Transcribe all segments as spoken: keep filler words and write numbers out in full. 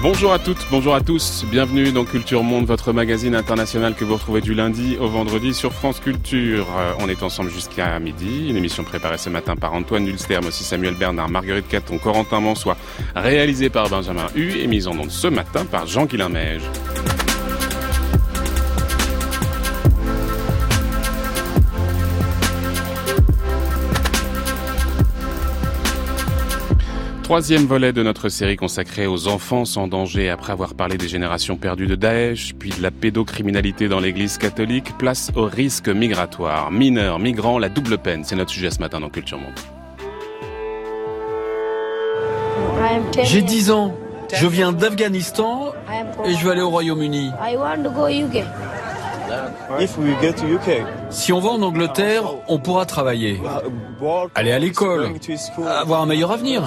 Bonjour à toutes, bonjour à tous, bienvenue dans Culture Monde, votre magazine international que vous retrouvez du lundi au vendredi sur France Culture. Euh, on est ensemble jusqu'à midi, une émission préparée ce matin par Antoine Dulster, mais aussi Samuel Bernard, Marguerite Caton, Corentin Mansois, réalisée par Benjamin Hu et mise en onde ce matin par Jean-Guilain Meige. Troisième volet de notre série consacrée aux enfants sans danger. Après avoir parlé des générations perdues de Daesh, puis de la pédocriminalité dans l'église catholique, place au risque migratoire. Mineurs, migrants, la double peine, c'est notre sujet ce matin dans Culture Monde. J'ai dix ans, je viens d'Afghanistan et je veux aller au Royaume-Uni. Si on va en Angleterre, on pourra travailler, aller à l'école, avoir un meilleur avenir.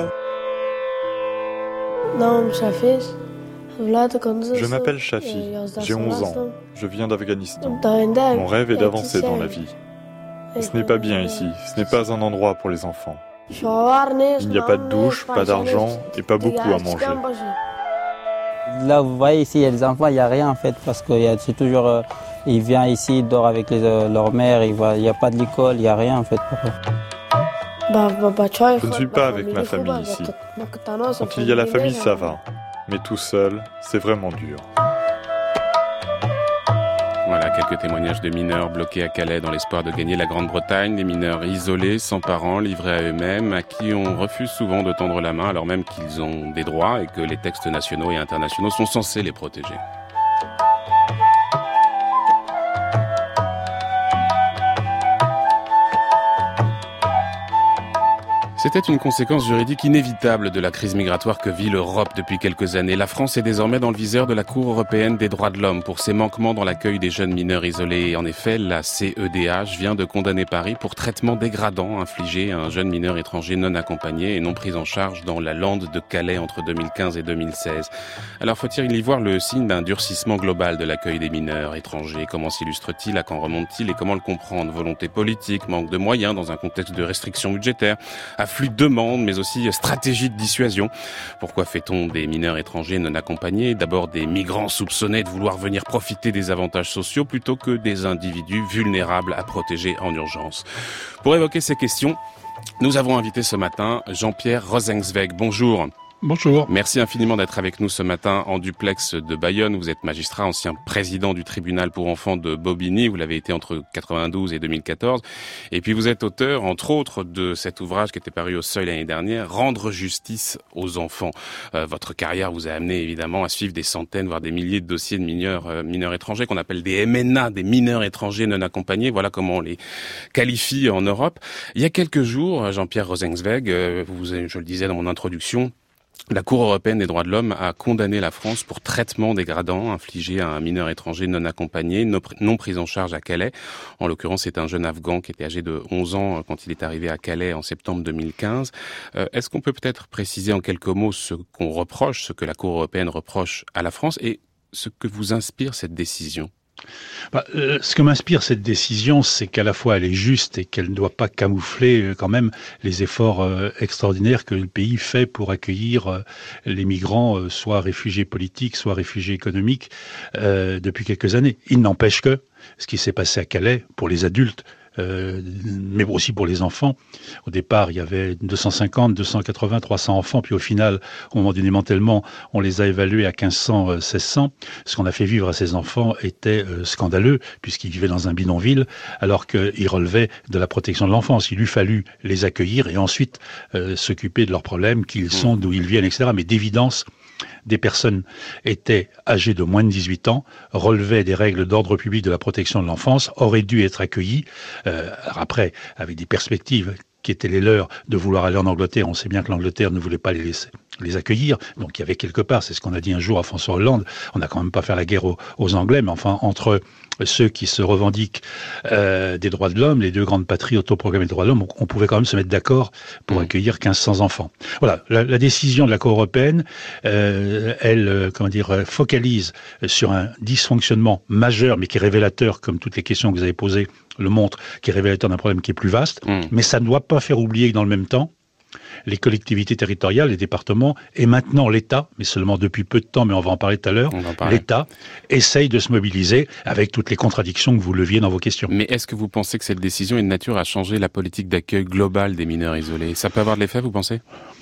Je m'appelle Shafi, j'ai onze ans, je viens d'Afghanistan. Mon rêve est d'avancer dans la vie. Et ce n'est pas bien ici, ce n'est pas un endroit pour les enfants. Il n'y a pas de douche, pas d'argent et pas beaucoup à manger. Là, vous voyez ici, il y a des enfants, il n'y a rien en fait, parce que c'est toujours, euh, ils viennent ici, ils dorment avec les, euh, leur mère, il n'y a pas de l'école, il n'y a rien en fait pour eux. Je ne suis pas avec ma famille ici. Quand il y a la famille, ça va. Mais tout seul, c'est vraiment dur. Voilà, quelques témoignages de mineurs bloqués à Calais dans l'espoir de gagner la Grande-Bretagne, des mineurs isolés, sans parents, livrés à eux-mêmes, à qui on refuse souvent de tendre la main alors même qu'ils ont des droits et que les textes nationaux et internationaux sont censés les protéger. C'était une conséquence juridique inévitable de la crise migratoire que vit l'Europe depuis quelques années. La France est désormais dans le viseur de la Cour européenne des droits de l'homme pour ses manquements dans l'accueil des jeunes mineurs isolés. Et en effet, la C E D H vient de condamner Paris pour traitement dégradant infligé à un jeune mineur étranger non accompagné et non pris en charge dans la lande de Calais entre deux mille quinze et deux mille seize. Alors faut-il y voir le signe d'un durcissement global de l'accueil des mineurs étrangers? Comment s'illustre-t-il? À quand remonte-t-il? Et comment le comprendre? Volonté politique, manque de moyens dans un contexte de restrictions budgétaires, afflux de demandes, mais aussi stratégie de dissuasion. Pourquoi fait-on des mineurs étrangers non accompagnés? D'abord des migrants soupçonnés de vouloir venir profiter des avantages sociaux plutôt que des individus vulnérables à protéger en urgence. Pour évoquer ces questions, nous avons invité ce matin Jean-Pierre Rosenzweig. Bonjour. Bonjour. Merci infiniment d'être avec nous ce matin en duplex de Bayonne. Vous êtes magistrat, ancien président du tribunal pour enfants de Bobigny. Vous l'avez été entre quatre-vingt-douze et deux mille quatorze. Et puis vous êtes auteur, entre autres, de cet ouvrage qui était paru au Seuil l'année dernière, Rendre justice aux enfants. Euh, votre carrière vous a amené évidemment à suivre des centaines, voire des milliers de dossiers de mineurs, euh, mineurs étrangers qu'on appelle des M N A, des mineurs étrangers non accompagnés. Voilà comment on les qualifie en Europe. Il y a quelques jours, Jean-Pierre Rosenzweig, euh, vous, je le disais dans mon introduction, la Cour européenne des droits de l'homme a condamné la France pour traitement dégradant infligé à un mineur étranger non accompagné, non pris en charge à Calais. En l'occurrence, c'est un jeune Afghan qui était âgé de onze ans quand il est arrivé à Calais en septembre deux mille quinze. Euh, est-ce qu'on peut peut-être préciser en quelques mots ce qu'on reproche, ce que la Cour européenne reproche à la France et ce que vous inspire cette décision? Bah, euh, ce que m'inspire cette décision, c'est qu'à la fois elle est juste et qu'elle ne doit pas camoufler euh, quand même les efforts euh, extraordinaires que le pays fait pour accueillir euh, les migrants, euh, soit réfugiés politiques, soit réfugiés économiques, euh, depuis quelques années. Il n'empêche que ce qui s'est passé à Calais, pour les adultes, Euh, mais aussi pour les enfants. Au départ, il y avait deux cent cinquante, deux cent quatre-vingts, trois cents enfants, puis au final, au moment du démantèlement, on les a évalués à quinze cents, seize cents. Ce qu'on a fait vivre à ces enfants était euh, scandaleux, puisqu'ils vivaient dans un bidonville, alors qu'ils relevaient de la protection de l'enfance. Il eût fallu les accueillir et ensuite euh, s'occuper de leurs problèmes, qui ils sont, d'où ils viennent, et cetera. Mais d'évidence, des personnes étaient âgées de moins de dix-huit ans, relevaient des règles d'ordre public de la protection de l'enfance, auraient dû être accueillies, euh, après, avec des perspectives qui étaient les leurs de vouloir aller en Angleterre. On sait bien que l'Angleterre ne voulait pas les laisser, les accueillir. Donc il y avait quelque part, c'est ce qu'on a dit un jour à François Hollande, on n'a quand même pas fait la guerre aux, aux Anglais, mais enfin, entre ceux qui se revendiquent euh, des droits de l'homme, les deux grandes patries autoproclamées des droits de l'homme, on, on pouvait quand même se mettre d'accord pour mmh. accueillir mille cinq cents enfants. Voilà, la, la décision de la Cour européenne, euh, elle, euh, comment dire, focalise sur un dysfonctionnement majeur, mais qui est révélateur, comme toutes les questions que vous avez posées le montrent, qui est révélateur d'un problème qui est plus vaste, mmh. mais ça ne doit pas faire oublier que dans le même temps, les collectivités territoriales, les départements, et maintenant l'État, mais seulement depuis peu de temps, mais on va en parler tout à l'heure, l'État essaye de se mobiliser avec toutes les contradictions que vous leviez dans vos questions. Mais est-ce que vous pensez que cette décision est de nature à changer la politique d'accueil globale des mineurs isolés? Ça peut avoir de l'effet, vous pensez?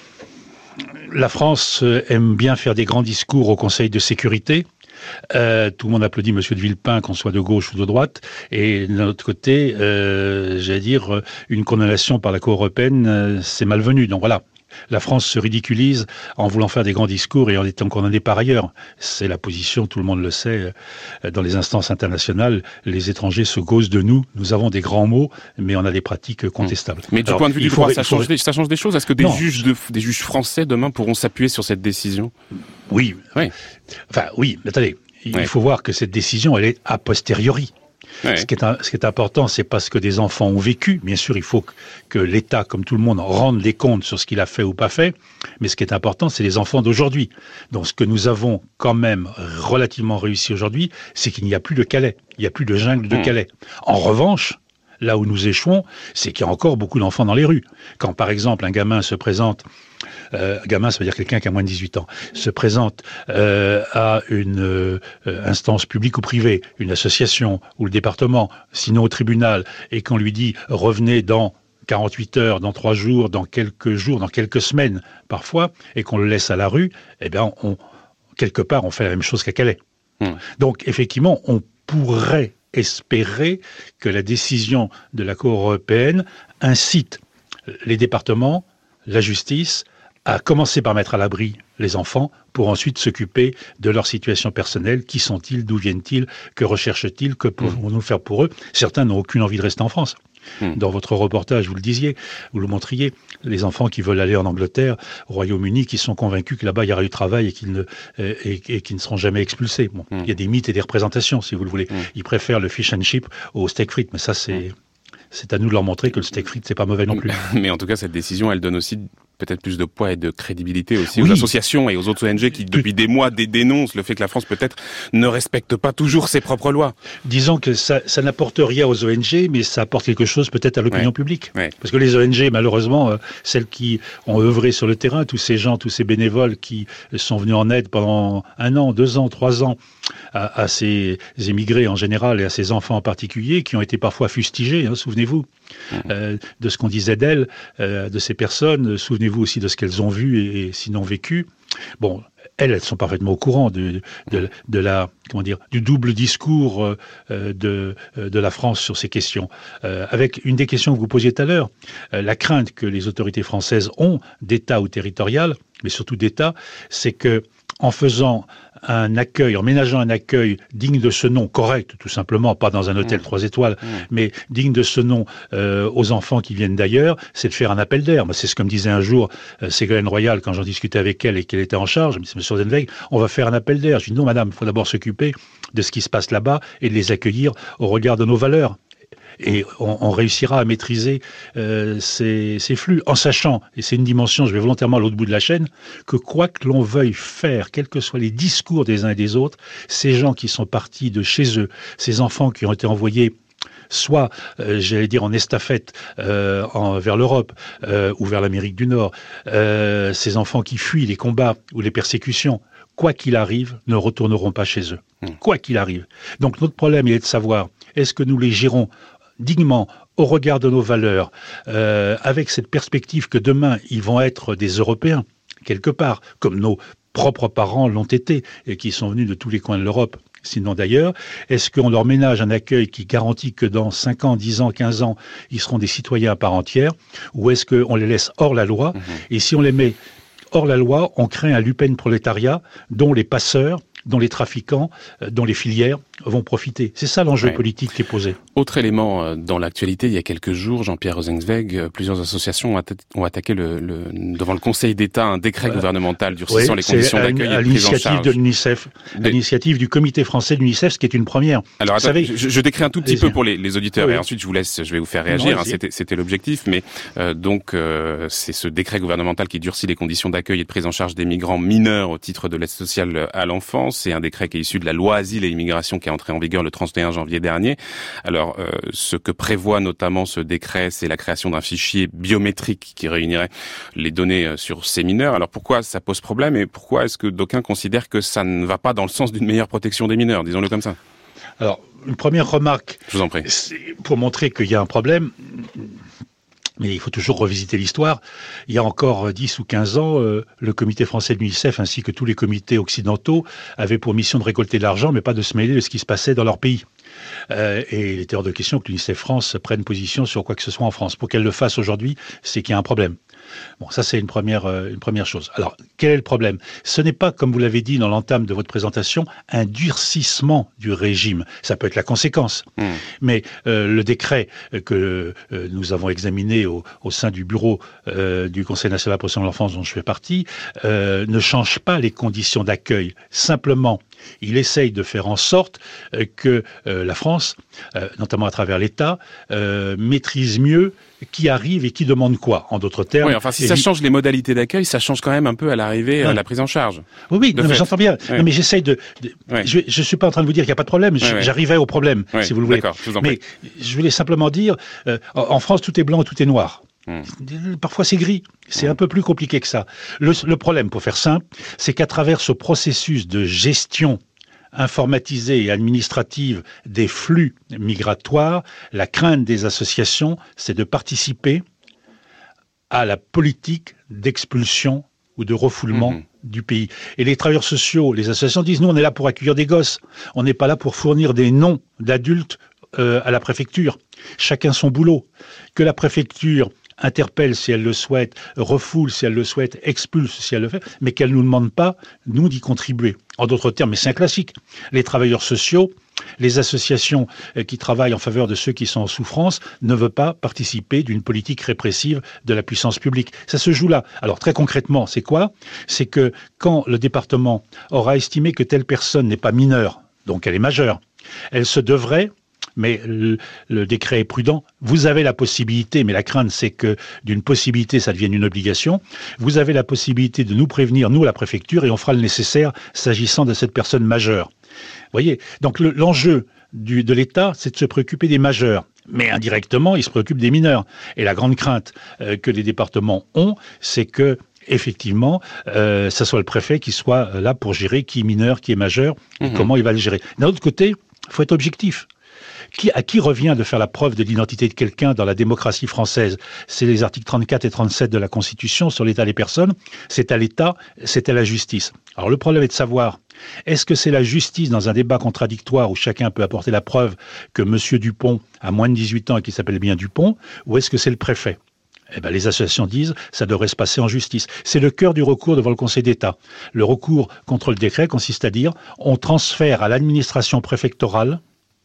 La France aime bien faire des grands discours au Conseil de sécurité. Euh, tout le monde applaudit M. de Villepin, qu'on soit de gauche ou de droite, et d'un autre côté, euh, j'allais dire, une condamnation par la Cour européenne, euh, c'est malvenu. Donc voilà, la France se ridiculise en voulant faire des grands discours et en étant condamnée par ailleurs. C'est la position, tout le monde le sait, euh, dans les instances internationales, les étrangers se gaussent de nous, nous avons des grands mots, mais on a des pratiques contestables. Mais du Alors, point de vue du faut, droit, ça, faut... change des, ça change des choses? Est-ce que des non. juges, de, des juges français demain pourront s'appuyer sur cette décision? Oui. Oui. Enfin, oui, mais attendez, il oui. faut voir que cette décision, elle est a posteriori. Oui. Ce, qui est un, ce qui est important, c'est pas ce que des enfants ont vécu. Bien sûr, il faut que, que l'État, comme tout le monde, rende des comptes sur ce qu'il a fait ou pas fait. Mais ce qui est important, c'est les enfants d'aujourd'hui. Donc, ce que nous avons quand même relativement réussi aujourd'hui, c'est qu'il n'y a plus de Calais. Il n'y a plus de jungle de mmh. Calais. En revanche, là où nous échouons, c'est qu'il y a encore beaucoup d'enfants dans les rues. Quand, par exemple, un gamin se présente, euh, gamin, ça veut dire quelqu'un qui a moins de dix-huit ans, se présente euh, à une euh, instance publique ou privée, une association ou le département, sinon au tribunal, et qu'on lui dit « revenez dans quarante-huit heures, dans trois jours, dans quelques jours, dans quelques semaines parfois », et qu'on le laisse à la rue, eh bien, on, quelque part, on fait la même chose qu'à Calais. Mmh. Donc, effectivement, on pourrait espérer que la décision de la Cour européenne incite les départements, la justice, à commencer par mettre à l'abri les enfants pour ensuite s'occuper de leur situation personnelle. Qui sont-ils? D'où viennent-ils? Que recherchent-ils? Que pouvons-nous faire pour eux? Certains n'ont aucune envie de rester en France. Mmh. Dans votre reportage, vous le disiez, vous le montriez, les enfants qui veulent aller en Angleterre, au Royaume-Uni, qui sont convaincus que là-bas il y aura du travail et qu'ils ne, et, et, et qui ne seront jamais expulsés. Bon, mmh. il y a des mythes et des représentations, si vous le voulez. Mmh. Ils préfèrent le fish and chip au steak frites, mais ça c'est... Mmh. C'est à nous de leur montrer que le steak frites, c'est pas mauvais non plus. Mais en tout cas, cette décision, elle donne aussi peut-être plus de poids et de crédibilité aussi oui. aux associations et aux autres O N G qui, depuis des mois, dénoncent le fait que la France, peut-être, ne respecte pas toujours ses propres lois. Disons que ça, ça n'apporte rien aux O N G, mais ça apporte quelque chose peut-être à l'opinion ouais. publique. Ouais. Parce que les O N G, malheureusement, euh, celles qui ont œuvré sur le terrain, tous ces gens, tous ces bénévoles qui sont venus en aide pendant un an, deux ans, trois ans, à, à ces émigrés en général et à ces enfants en particulier, qui ont été parfois fustigés, hein, souvenez-vous, mmh. euh, de ce qu'on disait d'elles, euh, de ces personnes, souvenez-vous aussi de ce qu'elles ont vu et, et sinon vécu. Bon, elles, elles sont parfaitement au courant de, de, de la, comment dire, du double discours euh, de, de la France sur ces questions. Euh, avec une des questions que vous posiez tout à l'heure, euh, la crainte que les autorités françaises ont d'État ou territorial, mais surtout d'État, c'est que en faisant un accueil, en ménageant un accueil digne de ce nom, correct tout simplement, pas dans un hôtel mmh. trois étoiles, mmh. mais digne de ce nom euh, aux enfants qui viennent d'ailleurs, c'est de faire un appel d'air. C'est ce que me disait un jour euh, Ségolène Royal quand j'en discutais avec elle et qu'elle était en charge. Je me disais, monsieur Rosenweg, on va faire un appel d'air. Je dis non madame, il faut d'abord s'occuper de ce qui se passe là-bas et de les accueillir au regard de nos valeurs. Et on, on réussira à maîtriser euh, ces, ces flux, en sachant, et c'est une dimension, je vais volontairement à l'autre bout de la chaîne, que quoi que l'on veuille faire, quels que soient les discours des uns et des autres, ces gens qui sont partis de chez eux, ces enfants qui ont été envoyés soit, euh, j'allais dire, en estafette euh, en, vers l'Europe euh, ou vers l'Amérique du Nord, euh, ces enfants qui fuient les combats ou les persécutions, quoi qu'il arrive, ne retourneront pas chez eux. Mmh. Quoi qu'il arrive. Donc notre problème, il est de savoir, est-ce que nous les gérons dignement, au regard de nos valeurs, euh, avec cette perspective que demain, ils vont être des Européens, quelque part, comme nos propres parents l'ont été, et qui sont venus de tous les coins de l'Europe, sinon d'ailleurs. Est-ce qu'on leur ménage un accueil qui garantit que dans cinq ans, dix ans, quinze ans, ils seront des citoyens à part entière, ou est-ce qu'on les laisse hors la loi? Mmh. Et si on les met hors la loi, on crée un lupen-prolétariat dont les passeurs, dont les trafiquants, dont les filières vont profiter. C'est ça l'enjeu ouais. politique qui est posé. Autre élément dans l'actualité, il y a quelques jours, Jean-Pierre Rosenzweig, plusieurs associations ont, atta- ont attaqué le, le, devant le Conseil d'État un décret ouais. gouvernemental durcissant oui, les conditions à, d'accueil et de prise en charge. À l'initiative de l'UNICEF, à l'initiative du comité français de l'UNICEF, ce qui est une première. Alors attends, savez, je, je décris un tout petit peu pour les, les auditeurs oui. et ensuite je vous laisse, je vais vous faire réagir. Non, hein, c'était, c'était l'objectif, mais euh, donc euh, c'est ce décret gouvernemental qui durcit les conditions d'accueil et de prise en charge des migrants mineurs au titre de l'aide sociale à l'enfance. France. C'est un décret qui est issu de la loi Asile et Immigration qui est entrée en vigueur le trente et un janvier dernier. Alors, euh, ce que prévoit notamment ce décret, c'est la création d'un fichier biométrique qui réunirait les données sur ces mineurs. Alors, pourquoi ça pose problème et pourquoi est-ce que d'aucuns considèrent que ça ne va pas dans le sens d'une meilleure protection des mineurs, disons-le comme ça? Alors, une première remarque, je vous en prie, c'est pour montrer qu'il y a un problème. Mais il faut toujours revisiter l'histoire. Il y a encore dix ou quinze ans, euh, le comité français de l'UNICEF ainsi que tous les comités occidentaux avaient pour mission de récolter de l'argent, mais pas de se mêler de ce qui se passait dans leur pays. Euh, et il était hors de question que l'UNICEF France prenne position sur quoi que ce soit en France. Pour qu'elle le fasse aujourd'hui, c'est qu'il y a un problème. Bon, ça c'est une première, euh, une première chose. Alors, quel est le problème? Ce n'est pas, comme vous l'avez dit dans l'entame de votre présentation, un durcissement du régime. Ça peut être la conséquence. Mmh. Mais euh, le décret que euh, nous avons examiné au, au sein du bureau euh, du Conseil national de la protection de l'enfance dont je fais partie euh, ne change pas les conditions d'accueil. Simplement, il essaye de faire en sorte euh, que euh, la France, euh, notamment à travers l'État, euh, maîtrise mieux qui arrive et qui demande quoi, en d'autres termes. Oui, enfin, si ça change les modalités d'accueil, ça change quand même un peu à l'arrivée, à la prise en charge. Oui, oui, non, mais j'entends bien. Oui. Non, mais j'essaye de... de oui. Je ne suis pas en train de vous dire qu'il n'y a pas de problème, oui, oui. J'arrivais au problème, oui, si vous le voulez. D'accord, je vous en prie. Mais je voulais simplement dire, euh, en France, tout est blanc, tout est noir. Hum. Parfois c'est gris, c'est hum. un peu plus compliqué que ça. Le, le problème, pour faire simple, c'est qu'à travers ce processus de gestion informatisée et administrative des flux migratoires, la crainte des associations, c'est de participer à la politique d'expulsion ou de refoulement mmh. du pays. Et les travailleurs sociaux, les associations disent, nous on est là pour accueillir des gosses, on n'est pas là pour fournir des noms d'adultes euh, à la préfecture. Chacun son boulot. Que la préfecture interpelle si elle le souhaite, refoule si elle le souhaite, expulse si elle le fait, mais qu'elle ne nous demande pas, nous, d'y contribuer. En d'autres termes, mais c'est un classique, les travailleurs sociaux, les associations qui travaillent en faveur de ceux qui sont en souffrance ne veulent pas participer d'une politique répressive de la puissance publique. Ça se joue là. Alors très concrètement, c'est quoi? C'est que quand le département aura estimé que telle personne n'est pas mineure, donc elle est majeure, elle se devrait... Mais le, le décret est prudent. Vous avez la possibilité, mais la crainte, c'est que d'une possibilité, ça devienne une obligation. Vous avez la possibilité de nous prévenir, nous, à la préfecture, et on fera le nécessaire s'agissant de cette personne majeure. Vous voyez? Donc le, l'enjeu du, de l'État, c'est de se préoccuper des majeurs. Mais indirectement, il se préoccupe des mineurs. Et la grande crainte euh, que les départements ont, c'est que effectivement, euh, ça soit le préfet qui soit là pour gérer qui est mineur, qui est majeur, mmh. et comment il va le gérer. D'un autre côté, il faut être objectif. Qui, à qui revient de faire la preuve de l'identité de quelqu'un dans la démocratie française? C'est les articles trente-quatre et trente-sept de la Constitution sur l'état des personnes. C'est à l'État, c'est à la justice. Alors le problème est de savoir, est-ce que c'est la justice dans un débat contradictoire où chacun peut apporter la preuve que Monsieur Dupont a moins de dix-huit ans et qu'il s'appelle bien Dupont, ou est-ce que c'est le préfet? Eh ben, les associations disent ça devrait se passer en justice. C'est le cœur du recours devant le Conseil d'État. Le recours contre le décret consiste à dire on transfère à l'administration préfectorale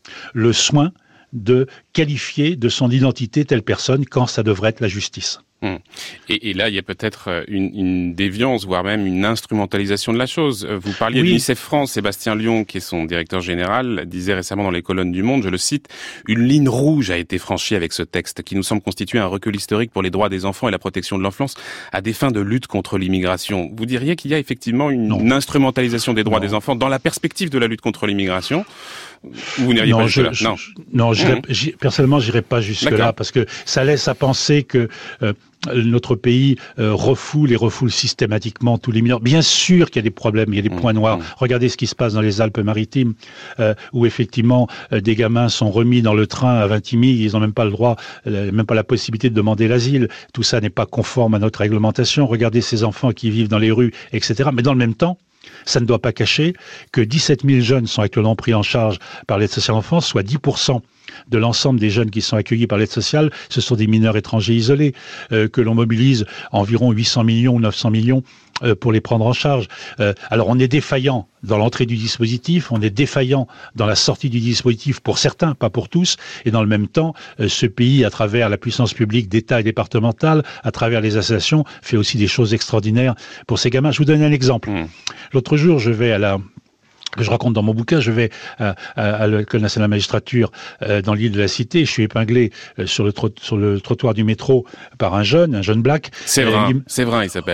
le soin de qualifier de son identité telle personne quand ça devrait être la justice. Hum. Et, et là, il y a peut-être une, une déviance, voire même une instrumentalisation de la chose. Vous parliez oui. de l'UNICEF France. Sébastien Lyon, qui est son directeur général, disait récemment dans les colonnes du Monde, je le cite, « Une ligne rouge a été franchie avec ce texte qui nous semble constituer un recul historique pour les droits des enfants et la protection de l'enfance à des fins de lutte contre l'immigration. » Vous diriez qu'il y a effectivement une, une instrumentalisation des droits non. des enfants dans la perspective de la lutte contre l'immigration? Vous n'iriez pas jusque-là? Non, je, non j'irai, mmh. personnellement, j'irai pas jusque-là parce que ça laisse à penser que euh, notre pays euh, refoule et refoule systématiquement tous les mineurs. Bien sûr qu'il y a des problèmes, il y a des mmh. points noirs. Mmh. Regardez ce qui se passe dans les Alpes-Maritimes, euh, où effectivement euh, des gamins sont remis dans le train à Vintimille, ils n'ont même pas le droit, euh, même pas la possibilité de demander l'asile. Tout ça n'est pas conforme à notre réglementation. Regardez ces enfants qui vivent dans les rues, et cetera. Mais dans le même temps, ça ne doit pas cacher que dix-sept mille jeunes sont actuellement pris en charge par l'aide sociale enfance, soit dix pour cent de l'ensemble des jeunes qui sont accueillis par l'aide sociale, ce sont des mineurs étrangers isolés, euh, que l'on mobilise environ huit cents millions ou neuf cents millions euh, pour les prendre en charge. Euh, alors on est défaillant dans l'entrée du dispositif, on est défaillant dans la sortie du dispositif pour certains, pas pour tous, et dans le même temps, euh, ce pays, à travers la puissance publique d'État et départementale, à travers les associations, fait aussi des choses extraordinaires pour ces gamins. Je vous donne un exemple. Mmh. L'autre jour, je vais à la... que je raconte dans mon bouquin, je vais à, à, à l'École nationale de la magistrature euh, dans l'île de la Cité, je suis épinglé euh, sur, le trot- sur le trottoir du métro par un jeune, un jeune black. Séverin, euh, il... Séverin il s'appelle.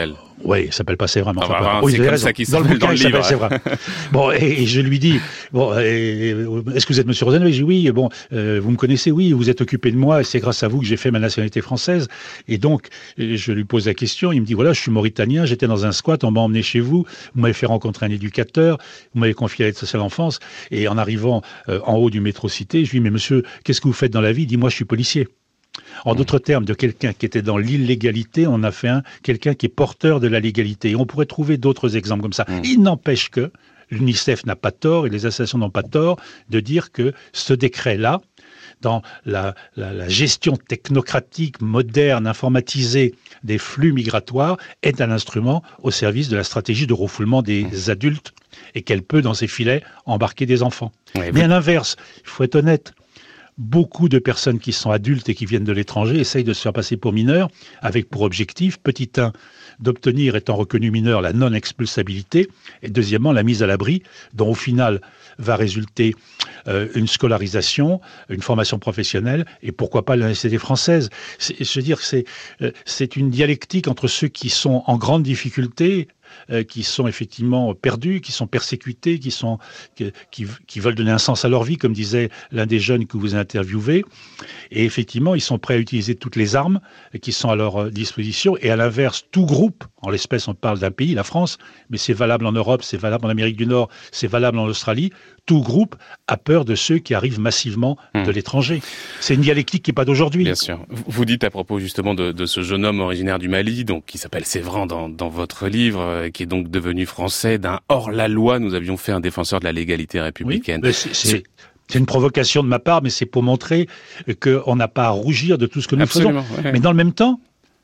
Oui, il s'appelle pas C'est vrai. Ah, enfin, bah, oui, c'est comme raison. Ça qu'il dans le bouquin, dans le il s'appelle livre. C'est vrai. Bon, et, et je lui dis, bon, et, est-ce que vous êtes Monsieur Rosenberg? Je dis oui. Bon, euh, vous me connaissez, oui. Vous êtes occupé de moi, et c'est grâce à vous que j'ai fait ma nationalité française. Et donc, je lui pose la question. Il me dit voilà, je suis mauritanien. J'étais dans un squat. On m'a emmené chez vous. Vous m'avez fait rencontrer un éducateur. Vous m'avez confié à l'aide sociale enfance. Et en arrivant euh, en haut du métro Cité, je lui dis mais monsieur, qu'est-ce que vous faites dans la vie? Il dit moi, je suis policier. En d'autres termes, de quelqu'un qui était dans l'illégalité, on a fait un quelqu'un qui est porteur de la légalité. Et on pourrait trouver d'autres exemples comme ça. Mmh. Il n'empêche que l'UNICEF n'a pas tort et les associations n'ont pas tort de dire que ce décret-là, dans la, la, la gestion technocratique, moderne, informatisée des flux migratoires, est un instrument au service de la stratégie de refoulement des mmh. adultes et qu'elle peut, dans ses filets, embarquer des enfants. Ouais, Mais à l'inverse, il faut être honnête, beaucoup de personnes qui sont adultes et qui viennent de l'étranger essayent de se faire passer pour mineurs, avec pour objectif, petit un, d'obtenir, étant reconnu mineur, la non-expulsabilité, et deuxièmement, la mise à l'abri, dont au final va résulter euh, une scolarisation, une formation professionnelle, et pourquoi pas la nationalité française. C'est, je veux dire, c'est, euh, c'est une dialectique entre ceux qui sont en grande difficulté, Euh, qui sont effectivement perdus, qui sont persécutés, qui, sont, qui, qui, qui veulent donner un sens à leur vie, comme disait l'un des jeunes que vous interviewez. Et effectivement, ils sont prêts à utiliser toutes les armes qui sont à leur disposition. Et à l'inverse, tout groupe, en l'espèce on parle d'un pays, la France, mais c'est valable en Europe, c'est valable en Amérique du Nord, c'est valable en Australie, tout groupe a peur de ceux qui arrivent massivement mmh. de l'étranger. C'est une dialectique qui n'est pas d'aujourd'hui. Bien sûr. Vous dites à propos justement de, de ce jeune homme originaire du Mali, donc qui s'appelle Séverin dans, dans votre livre, euh, qui est donc devenu français, d'un hors-la-loi, nous avions fait un défenseur de la légalité républicaine. Oui, c'est, c'est, c'est une provocation de ma part, mais c'est pour montrer qu'on n'a pas à rougir de tout ce que nous Absolument, faisons. Ouais. Mais dans le même temps,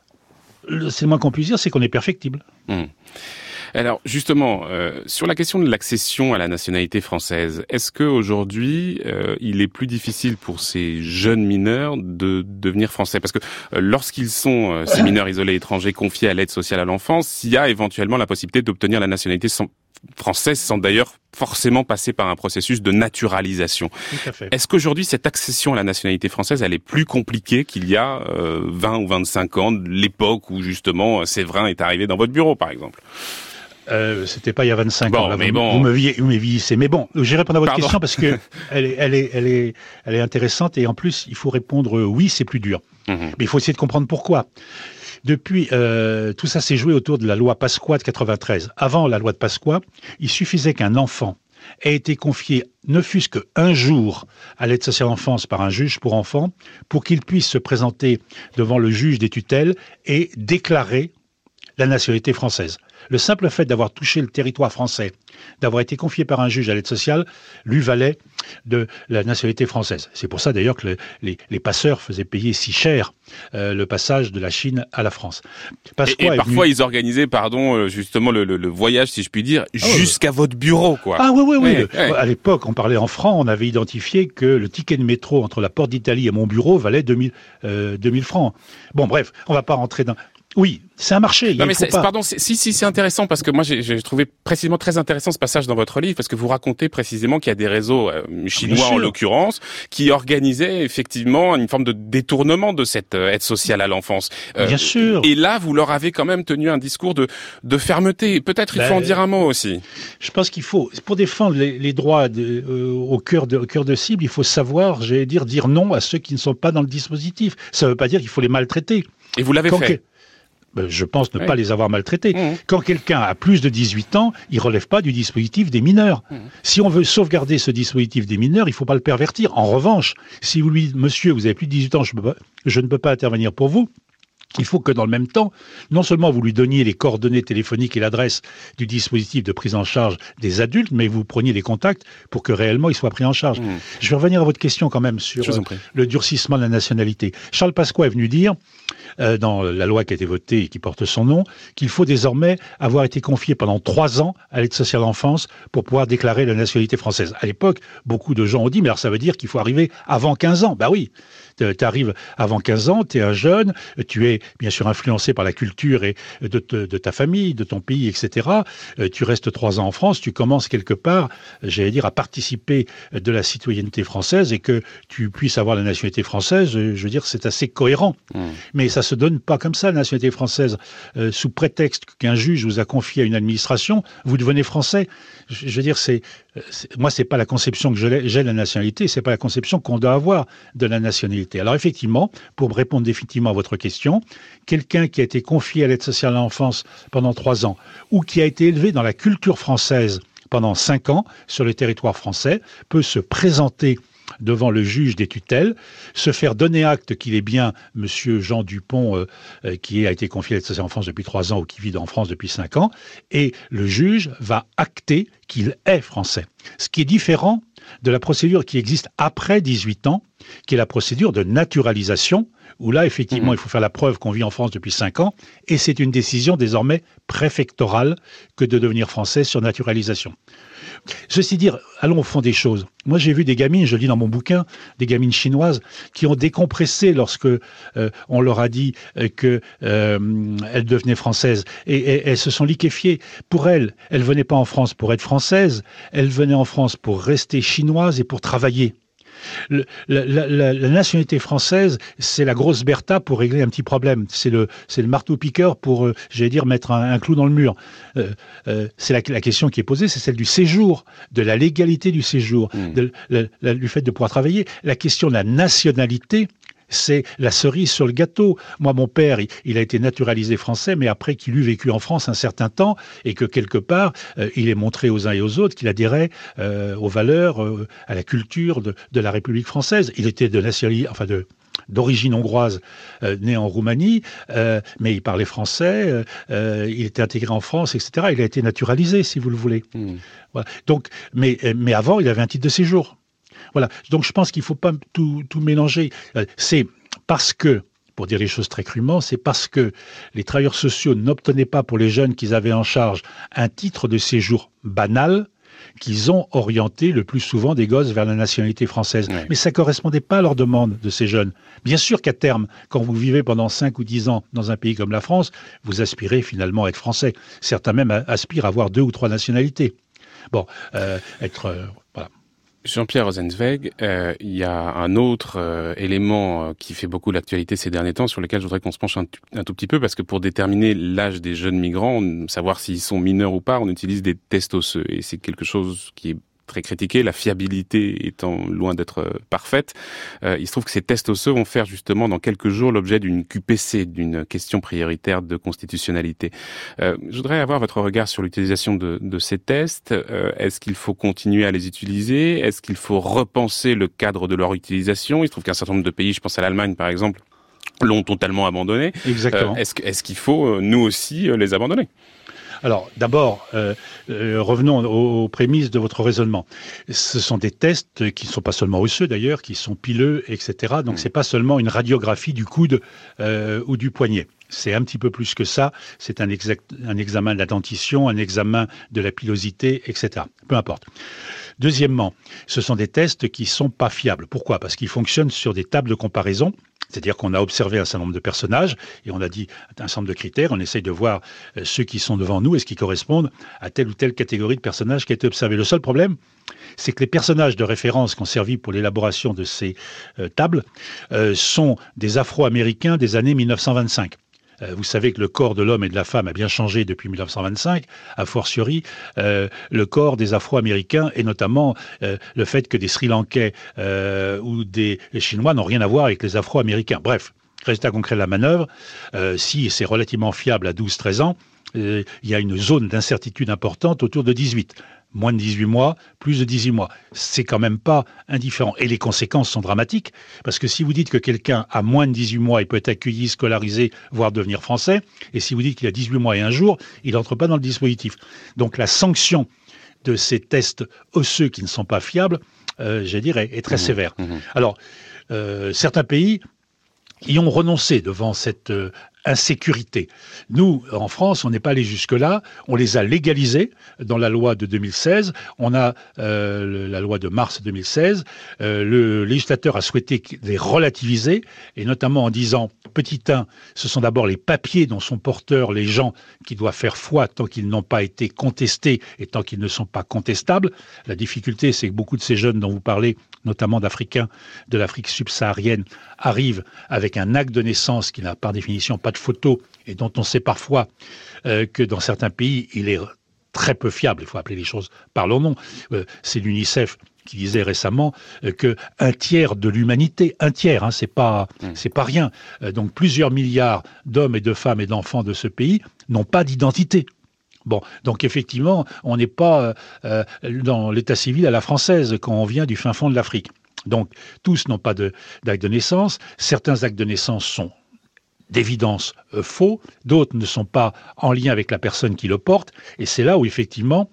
c'est le moins qu'on puisse dire, c'est qu'on est perfectible. Mmh. Alors justement, euh, sur la question de l'accession à la nationalité française, est-ce qu'aujourd'hui, euh, il est plus difficile pour ces jeunes mineurs de devenir français? Parce que euh, lorsqu'ils sont, euh, ces mineurs isolés étrangers, confiés à l'aide sociale à l'enfance, il y a éventuellement la possibilité d'obtenir la nationalité sans, française sans d'ailleurs forcément passer par un processus de naturalisation. Tout à fait. Est-ce qu'aujourd'hui, cette accession à la nationalité française, elle est plus compliquée qu'il y a euh, vingt ou vingt-cinq ans, l'époque où justement Séverin est arrivé dans votre bureau, par exemple? Euh, c'était pas il y a vingt-cinq bon, ans. Là, mais vous, bon. vous me vieillissez. Mais bon, j'ai répondu à votre Pardon. question parce que elle est, elle est, elle est, elle est intéressante et en plus, il faut répondre euh, oui, c'est plus dur. Mm-hmm. Mais il faut essayer de comprendre pourquoi. Depuis, euh, tout ça s'est joué autour de la loi Pasqua de quatre-vingt-treize. Avant la loi de Pasqua, il suffisait qu'un enfant ait été confié, ne fût-ce qu'un jour, à l'aide sociale à l'enfance par un juge pour enfants, pour qu'il puisse se présenter devant le juge des tutelles et déclarer la nationalité française. Le simple fait d'avoir touché le territoire français, d'avoir été confié par un juge à l'aide sociale, lui valait de la nationalité française. C'est pour ça d'ailleurs que le, les, les passeurs faisaient payer si cher euh, le passage de la Chine à la France. Pasqua et et parfois venu... ils organisaient, pardon, justement le, le, le voyage, si je puis dire, ah, jusqu'à ouais. votre bureau, quoi. Ah oui, oui, oui. Ouais, le, ouais. À l'époque, on parlait en francs, on avait identifié que le ticket de métro entre la Porte d'Italie et mon bureau valait deux mille, euh, deux mille francs. Bon, bref, on va pas rentrer dans... Oui, c'est un marché. Non, mais c'est, pas... pardon, c'est, si, si, c'est intéressant parce que moi, j'ai, j'ai trouvé précisément très intéressant ce passage dans votre livre parce que vous racontez précisément qu'il y a des réseaux euh, chinois, en l'occurrence, qui organisaient effectivement une forme de détournement de cette euh, aide sociale à l'enfance. Euh, Bien sûr. Et là, vous leur avez quand même tenu un discours de, de fermeté. Peut-être il ben, faut en dire un mot aussi. Je pense qu'il faut, pour défendre les, les droits de, euh, au cœur de, au cœur de cible, il faut savoir, j'allais dire, dire non à ceux qui ne sont pas dans le dispositif. Ça ne veut pas dire qu'il faut les maltraiter. Et vous l'avez Quand fait. Que... Je pense ne oui. pas les avoir maltraités. Mmh. Quand quelqu'un a plus de dix-huit ans, il ne relève pas du dispositif des mineurs. Mmh. Si on veut sauvegarder ce dispositif des mineurs, il ne faut pas le pervertir. En revanche, si vous lui dites, monsieur, vous avez plus de dix-huit ans, je, peux pas, je ne peux pas intervenir pour vous, il faut que dans le même temps, non seulement vous lui donniez les coordonnées téléphoniques et l'adresse du dispositif de prise en charge des adultes, mais vous preniez les contacts pour que réellement il soit pris en charge. Mmh. Je vais revenir à votre question quand même sur euh, le durcissement de la nationalité. Charles Pasqua est venu dire, euh, dans la loi qui a été votée et qui porte son nom, qu'il faut désormais avoir été confié pendant trois ans à l'aide sociale à l'enfance pour pouvoir déclarer la nationalité française. À l'époque, beaucoup de gens ont dit, mais alors ça veut dire qu'il faut arriver avant quinze ans. Ben oui, Tu arrives avant quinze ans, tu es un jeune, tu es bien sûr influencé par la culture et de, te, de ta famille, de ton pays, et cetera. Tu restes trois ans en France, tu commences quelque part, j'allais dire, à participer de la citoyenneté française, et que tu puisses avoir la nationalité française, je veux dire, c'est assez cohérent. Mmh. Mais ça se donne pas comme ça, la nationalité française. Euh, sous prétexte qu'un juge vous a confié à une administration, vous devenez français. Je, je veux dire, c'est, c'est moi, c'est pas la conception que j'ai, j'ai de la nationalité, c'est pas la conception qu'on doit avoir de la nationalité. Alors effectivement, pour répondre définitivement à votre question, quelqu'un qui a été confié à l'aide sociale à l'enfance pendant trois ans, ou qui a été élevé dans la culture française pendant cinq ans sur le territoire français, peut se présenter devant le juge des tutelles, se faire donner acte qu'il est bien monsieur Jean Dupont, euh, euh, qui a été confié à l'aide sociale en France depuis trois ans ou qui vit en France depuis cinq ans, et le juge va acter qu'il est français. Ce qui est différent de la procédure qui existe après dix-huit ans, qui est la procédure de naturalisation, où là, effectivement, mmh. il faut faire la preuve qu'on vit en France depuis cinq ans, et c'est une décision désormais préfectorale que de devenir français sur naturalisation. Ceci dit, allons au fond des choses. Moi, j'ai vu des gamines, je lis dans mon bouquin, des gamines chinoises qui ont décompressé lorsque euh, on leur a dit euh, qu'elles euh, devenaient françaises. Et, et elles se sont liquéfiées. Pour elles, elles ne venaient pas en France pour être françaises, elles venaient en France pour rester chinoises et pour travailler. Le, la, la, la nationalité française, c'est la grosse Bertha pour régler un petit problème. C'est le, c'est le marteau-piqueur pour, euh, j'allais dire, mettre un, un clou dans le mur. Euh, euh, c'est la, la question qui est posée, c'est celle du séjour, de la légalité du séjour, mmh. de, la, la, du fait de pouvoir travailler. La question de la nationalité, c'est la cerise sur le gâteau. Moi, mon père, il, il a été naturalisé français, mais après qu'il eut vécu en France un certain temps, et que quelque part, euh, il est montré aux uns et aux autres qu'il adhérait euh, aux valeurs, euh, à la culture de, de la République française. Il était de nationalité, enfin de d'origine hongroise, euh, né en Roumanie, euh, mais il parlait français, euh, il était intégré en France, et cetera. Il a été naturalisé, si vous le voulez. Mmh. Voilà. Donc, mais, mais avant, il avait un titre de séjour. Voilà. Donc je pense qu'il ne faut pas tout, tout mélanger. C'est parce que, pour dire les choses très crûment, c'est parce que les travailleurs sociaux n'obtenaient pas pour les jeunes qu'ils avaient en charge un titre de séjour banal qu'ils ont orienté le plus souvent des gosses vers la nationalité française. Oui. Mais ça ne correspondait pas à leur demande de ces jeunes. Bien sûr qu'à terme, quand vous vivez pendant cinq ou dix ans dans un pays comme la France, vous aspirez finalement à être français. Certains même aspirent à avoir deux ou trois nationalités. Bon, euh, être... Euh, voilà. Jean-Pierre Rosenzweig, euh, il y a un autre euh, élément euh, qui fait beaucoup l'actualité ces derniers temps, sur lequel je voudrais qu'on se penche un, un tout petit peu, parce que pour déterminer l'âge des jeunes migrants, on, savoir s'ils sont mineurs ou pas, on utilise des tests osseux, et c'est quelque chose qui est très critiqué, la fiabilité étant loin d'être parfaite. Euh, il se trouve que ces tests osseux vont faire justement dans quelques jours l'objet d'une Q P C, d'une question prioritaire de constitutionnalité. Euh, je voudrais avoir votre regard sur l'utilisation de, de ces tests. Euh, est-ce qu'il faut continuer à les utiliser? Est-ce qu'il faut repenser le cadre de leur utilisation? Il se trouve qu'un certain nombre de pays, je pense à l'Allemagne par exemple, l'ont totalement abandonné. Exactement. Euh, est-ce, est-ce qu'il faut, nous aussi, les abandonner? Alors, d'abord, euh, euh, revenons aux, aux prémices de votre raisonnement. Ce sont des tests qui ne sont pas seulement osseux, d'ailleurs, qui sont pileux, et cetera. Donc, mmh. c'est pas seulement une radiographie du coude euh, ou du poignet. C'est un petit peu plus que ça. C'est un, exact, un examen de la dentition, un examen de la pilosité, et cetera. Peu importe. Deuxièmement, ce sont des tests qui sont pas fiables. Pourquoi? Parce qu'ils fonctionnent sur des tables de comparaison. C'est-à-dire qu'on a observé un certain nombre de personnages et on a dit un certain nombre de critères. On essaye de voir euh, ceux qui sont devant nous et ce qui correspondent à telle ou telle catégorie de personnages qui a été observée. Le seul problème, c'est que les personnages de référence qui ont servi pour l'élaboration de ces euh, tables euh, sont des Afro-Américains des années mille neuf cent vingt-cinq. Vous savez que le corps de l'homme et de la femme a bien changé depuis mille neuf cent vingt-cinq, a fortiori euh, le corps des Afro-Américains et notamment euh, le fait que des Sri Lankais euh, ou des Chinois n'ont rien à voir avec les Afro-Américains. Bref, résultat concret de la manœuvre, euh, si c'est relativement fiable à douze treize ans, euh, il y a une zone d'incertitude importante autour de dix-huit. Moins de dix-huit mois, plus de dix-huit mois. C'est quand même pas indifférent. Et les conséquences sont dramatiques, parce que si vous dites que quelqu'un a moins de dix-huit mois, il peut être accueilli, scolarisé, voire devenir français, et si vous dites qu'il a dix-huit mois et un jour, il n'entre pas dans le dispositif. Donc la sanction de ces tests osseux qui ne sont pas fiables, euh, je dirais, est très mmh, sévère. Mmh. Alors, euh, certains pays y ont renoncé devant cette euh, insécurité. Nous, en France, on n'est pas allé jusque-là. On les a légalisés dans la loi de deux mille seize. On a euh, la loi de mars deux mille seize. Euh, le législateur a souhaité les relativiser, et notamment en disant, petit un, ce sont d'abord les papiers dont sont porteurs les gens qui doivent faire foi tant qu'ils n'ont pas été contestés et tant qu'ils ne sont pas contestables. La difficulté, c'est que beaucoup de ces jeunes dont vous parlez, notamment d'Africains de l'Afrique subsaharienne, arrivent avec un acte de naissance qui n'a par définition pas de photo et dont on sait parfois euh, que dans certains pays, il est très peu fiable. Il faut appeler les choses par leur nom. Euh, c'est l'UNICEF qui disait récemment euh, que un tiers de l'humanité, un tiers, hein, c'est pas, mmh. c'est pas rien. Euh, donc plusieurs milliards d'hommes et de femmes et d'enfants de ce pays n'ont pas d'identité. Bon, donc effectivement, on n'est pas euh, dans l'état civil à la française quand on vient du fin fond de l'Afrique. Donc, tous n'ont pas de, d'acte de naissance. Certains actes de naissance sont d'évidence euh, faux. D'autres ne sont pas en lien avec la personne qui le porte. Et c'est là où, effectivement,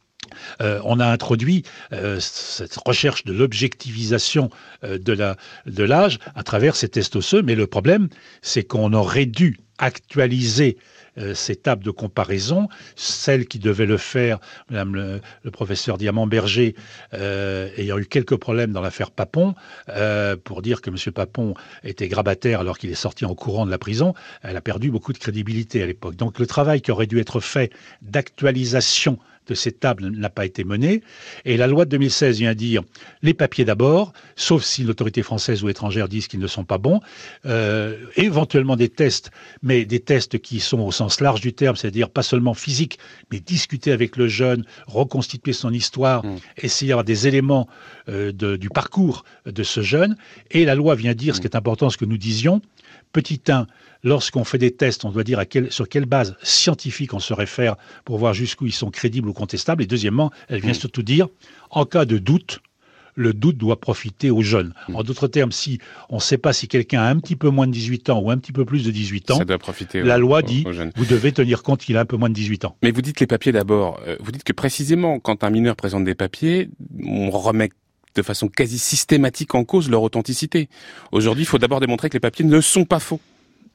euh, on a introduit euh, cette recherche de l'objectivisation euh, de, la, de l'âge à travers ces tests osseux. Mais le problème, c'est qu'on aurait dû actualiser euh, ces tables de comparaison, celles qui devaient le faire, Madame le, le professeur Diamant-Berger, euh, ayant eu quelques problèmes dans l'affaire Papon, euh, pour dire que M. Papon était grabataire alors qu'il est sorti en courant de la prison, elle a perdu beaucoup de crédibilité à l'époque. Donc le travail qui aurait dû être fait d'actualisation de ces tables n'a pas été mené. Et la loi de deux mille seize vient dire les papiers d'abord, sauf si l'autorité française ou étrangère disent qu'ils ne sont pas bons, euh, éventuellement des tests, mais des tests qui sont au sens large du terme, c'est-à-dire pas seulement physique, mais discuter avec le jeune, reconstituer son histoire, mmh. essayer d'avoir des éléments euh, de, du parcours de ce jeune. Et la loi vient dire, mmh. ce qui est important, ce que nous disions, petit un, lorsqu'on fait des tests, on doit dire à quelle, sur quelle base scientifique on se réfère pour voir jusqu'où ils sont crédibles ou contestables. Et deuxièmement, elle vient mmh. surtout dire, en cas de doute, le doute doit profiter aux jeunes. Mmh. En d'autres termes, si on ne sait pas si quelqu'un a un petit peu moins de dix-huit ans ou un petit peu plus de dix-huit ans, ça doit profiter la aux, loi aux, dit, aux jeunes. Vous devez tenir compte qu'il a un peu moins de dix-huit ans. Mais vous dites les papiers d'abord. Vous dites que précisément, quand un mineur présente des papiers, on remet de façon quasi systématique en cause leur authenticité. Aujourd'hui, il faut d'abord démontrer que les papiers ne sont pas faux.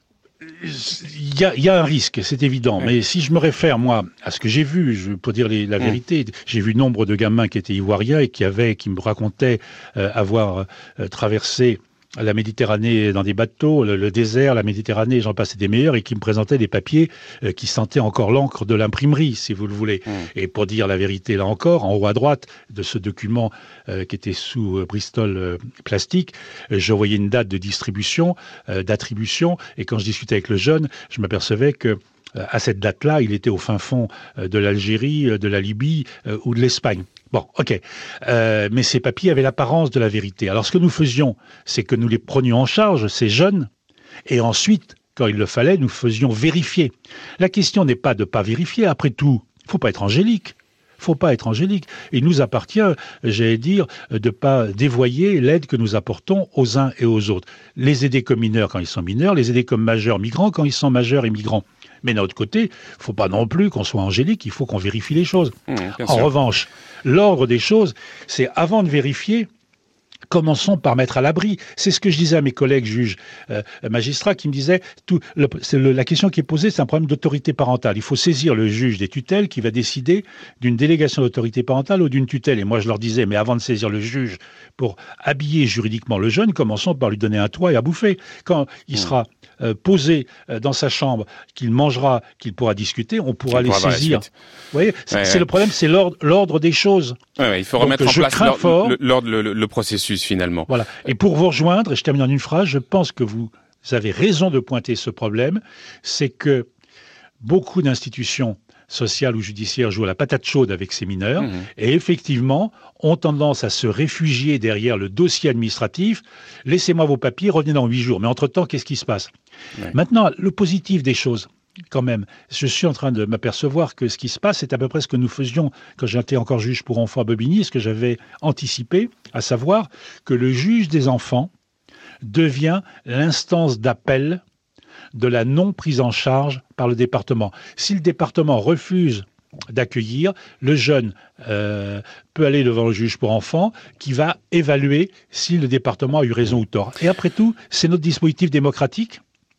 Il y, a, il y a un risque, c'est évident. Ouais. Mais si je me réfère, moi, à ce que j'ai vu, je, pour dire les, la ouais. vérité, j'ai vu nombre de gamins qui étaient ivoiriens et qui avaient, qui me racontaient euh, avoir euh, traversé la Méditerranée dans des bateaux, le, le désert, la Méditerranée, j'en passais des meilleurs, et qui me présentaient des papiers euh, qui sentaient encore l'encre de l'imprimerie, si vous le voulez. Mmh. Et pour dire la vérité, là encore, en haut à droite de ce document euh, qui était sous euh, Bristol euh, plastique, euh, je voyais une date de distribution, euh, d'attribution, et quand je discutais avec le jeune, je m'apercevais que euh, à cette date-là, il était au fin fond euh, de l'Algérie, euh, de la Libye euh, ou de l'Espagne. Bon, ok. Euh, mais ces papiers avaient l'apparence de la vérité. Alors, ce que nous faisions, c'est que nous les prenions en charge, ces jeunes, et ensuite, quand il le fallait, nous faisions vérifier. La question n'est pas de ne pas vérifier. Après tout, il ne faut pas être angélique. Il ne faut pas être angélique. Il nous appartient, j'allais dire, de ne pas dévoyer l'aide que nous apportons aux uns et aux autres. Les aider comme mineurs quand ils sont mineurs, les aider comme majeurs migrants quand ils sont majeurs et migrants. Mais d'un autre côté, il ne faut pas non plus qu'on soit angélique, il faut qu'on vérifie les choses. Mmh, en sûr. Revanche, l'ordre des choses, c'est avant de vérifier, commençons par mettre à l'abri. C'est ce que je disais à mes collègues juges euh, magistrats qui me disaient, tout, le, c'est le, la question qui est posée, c'est un problème d'autorité parentale. Il faut saisir le juge des tutelles qui va décider d'une délégation d'autorité parentale ou d'une tutelle. Et moi, je leur disais, mais avant de saisir le juge pour habiller juridiquement le jeune, commençons par lui donner un toit et à bouffer. Quand il mmh. sera euh, posé euh, dans sa chambre, qu'il mangera, qu'il pourra discuter, on pourra les saisir. Vous voyez, c'est, ouais, c'est ouais. le problème, c'est l'ordre, l'ordre des choses. Ouais, ouais, il faut remettre Donc, en place l'ordre, fort, l'ordre, le, le, le processus finalement. Voilà. Et pour vous rejoindre, et je termine en une phrase, je pense que vous avez raison de pointer ce problème, c'est que beaucoup d'institutions sociales ou judiciaires jouent à la patate chaude avec ces mineurs, mmh. et effectivement ont tendance à se réfugier derrière le dossier administratif. Laissez-moi vos papiers, revenez dans huit jours. Mais entre-temps, qu'est-ce qui se passe ? Ouais. Maintenant, le positif des choses, quand même, je suis en train de m'apercevoir que ce qui se passe, c'est à peu près ce que nous faisions quand j'étais encore juge pour enfants à Bobigny, ce que j'avais anticipé, à savoir que le juge des enfants devient l'instance d'appel de la non prise en charge par le département. Si le département refuse d'accueillir, le jeune euh, peut aller devant le juge pour enfants qui va évaluer si le département a eu raison ou tort. Et après tout, c'est notre dispositif démocratique.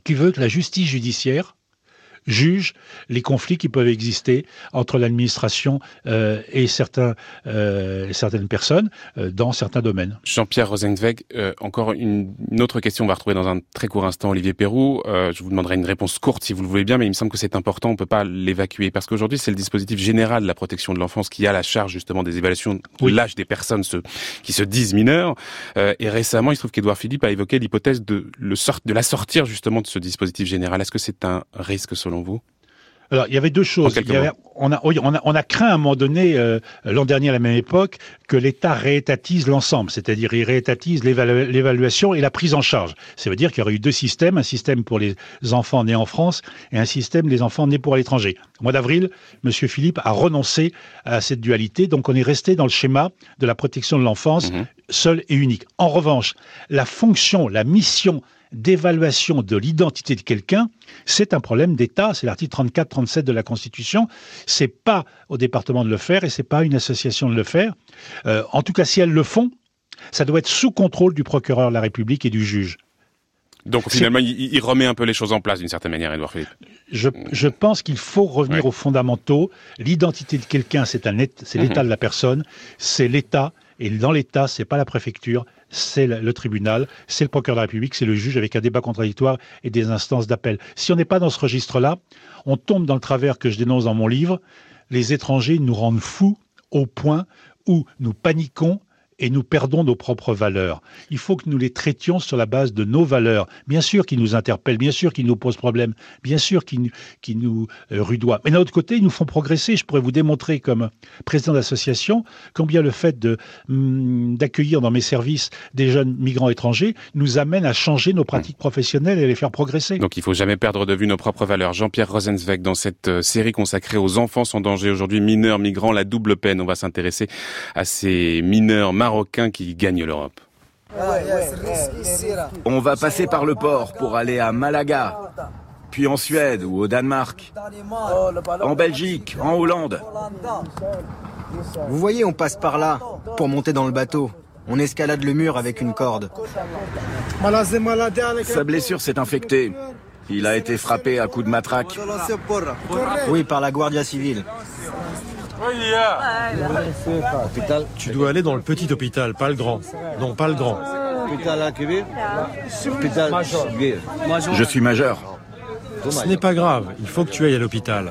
qui veut que la justice judiciaire juge les conflits qui peuvent exister entre l'administration euh, et certains, euh, certaines personnes euh, dans certains domaines. Jean-Pierre Rosenzweig, euh, encore une, une autre question, on va retrouver dans un très court instant Olivier Perroux. Euh, je vous demanderai une réponse courte si vous le voulez bien, mais il me semble que c'est important, on ne peut pas l'évacuer, parce qu'aujourd'hui c'est le dispositif général de la protection de l'enfance qui a la charge justement des évaluations de oui. l'âge des personnes se, qui se disent mineures. Euh, et récemment, il se trouve qu'Édouard Philippe a évoqué l'hypothèse de, le sort, de la sortir justement de ce dispositif général. Est-ce que c'est un risque selon vous ? Alors, il y avait deux choses. Il y avait, on, a, on, a, on a craint à un moment donné, euh, l'an dernier à la même époque, que l'État réétatise l'ensemble, c'est-à-dire il réétatise l'évalu- l'évaluation et la prise en charge. Ça veut dire qu'il y aurait eu deux systèmes, un système pour les enfants nés en France et un système des enfants nés pour l'étranger. Au mois d'avril, M. Philippe a renoncé à cette dualité, donc on est resté dans le schéma de la protection de l'enfance, mmh. seul et unique. En revanche, la fonction, la mission d'évaluation de l'identité de quelqu'un, c'est un problème d'État, c'est l'article trente-quatre trente-sept de la Constitution, c'est pas au département de le faire et c'est pas à une association de le faire. Euh, en tout cas, si elles le font, ça doit être sous contrôle du procureur de la République et du juge. Donc finalement, il, il remet un peu les choses en place d'une certaine manière, Édouard Philippe. Je, je pense qu'il faut revenir ouais. aux fondamentaux. L'identité de quelqu'un, c'est, un, c'est l'état mmh. de la personne, c'est l'État, et dans l'État, c'est pas la préfecture, c'est le tribunal, c'est le procureur de la République, c'est le juge avec un débat contradictoire et des instances d'appel. Si on n'est pas dans ce registre-là, on tombe dans le travers que je dénonce dans mon livre. Les étrangers nous rendent fous au point où nous paniquons et nous perdons nos propres valeurs. Il faut que nous les traitions sur la base de nos valeurs. Bien sûr qu'ils nous interpellent, bien sûr qu'ils nous posent problème, bien sûr qu'ils, qu'ils nous euh, rudoient. Mais d'un autre côté, ils nous font progresser. Je pourrais vous démontrer, comme président d'association, combien le fait de, hum, d'accueillir dans mes services des jeunes migrants étrangers nous amène à changer nos pratiques professionnelles et à les faire progresser. Donc il ne faut jamais perdre de vue nos propres valeurs. Jean-Pierre Rosenzweig, dans cette euh, série consacrée aux enfants sans danger, aujourd'hui mineurs, migrants, la double peine. On va s'intéresser à ces mineurs marocains qui gagnent l'Europe. On va passer par le port pour aller à Malaga, puis en Suède ou au Danemark, en Belgique, en Hollande. Vous voyez, on passe par là pour monter dans le bateau. On escalade le mur avec une corde. Sa blessure s'est infectée. Il a été frappé à coups de matraque. Oui, par la Guardia Civile. Tu dois aller dans le petit hôpital, pas le grand. Non, pas le grand. Je suis majeur. Ce n'est pas grave, il faut que tu ailles à l'hôpital.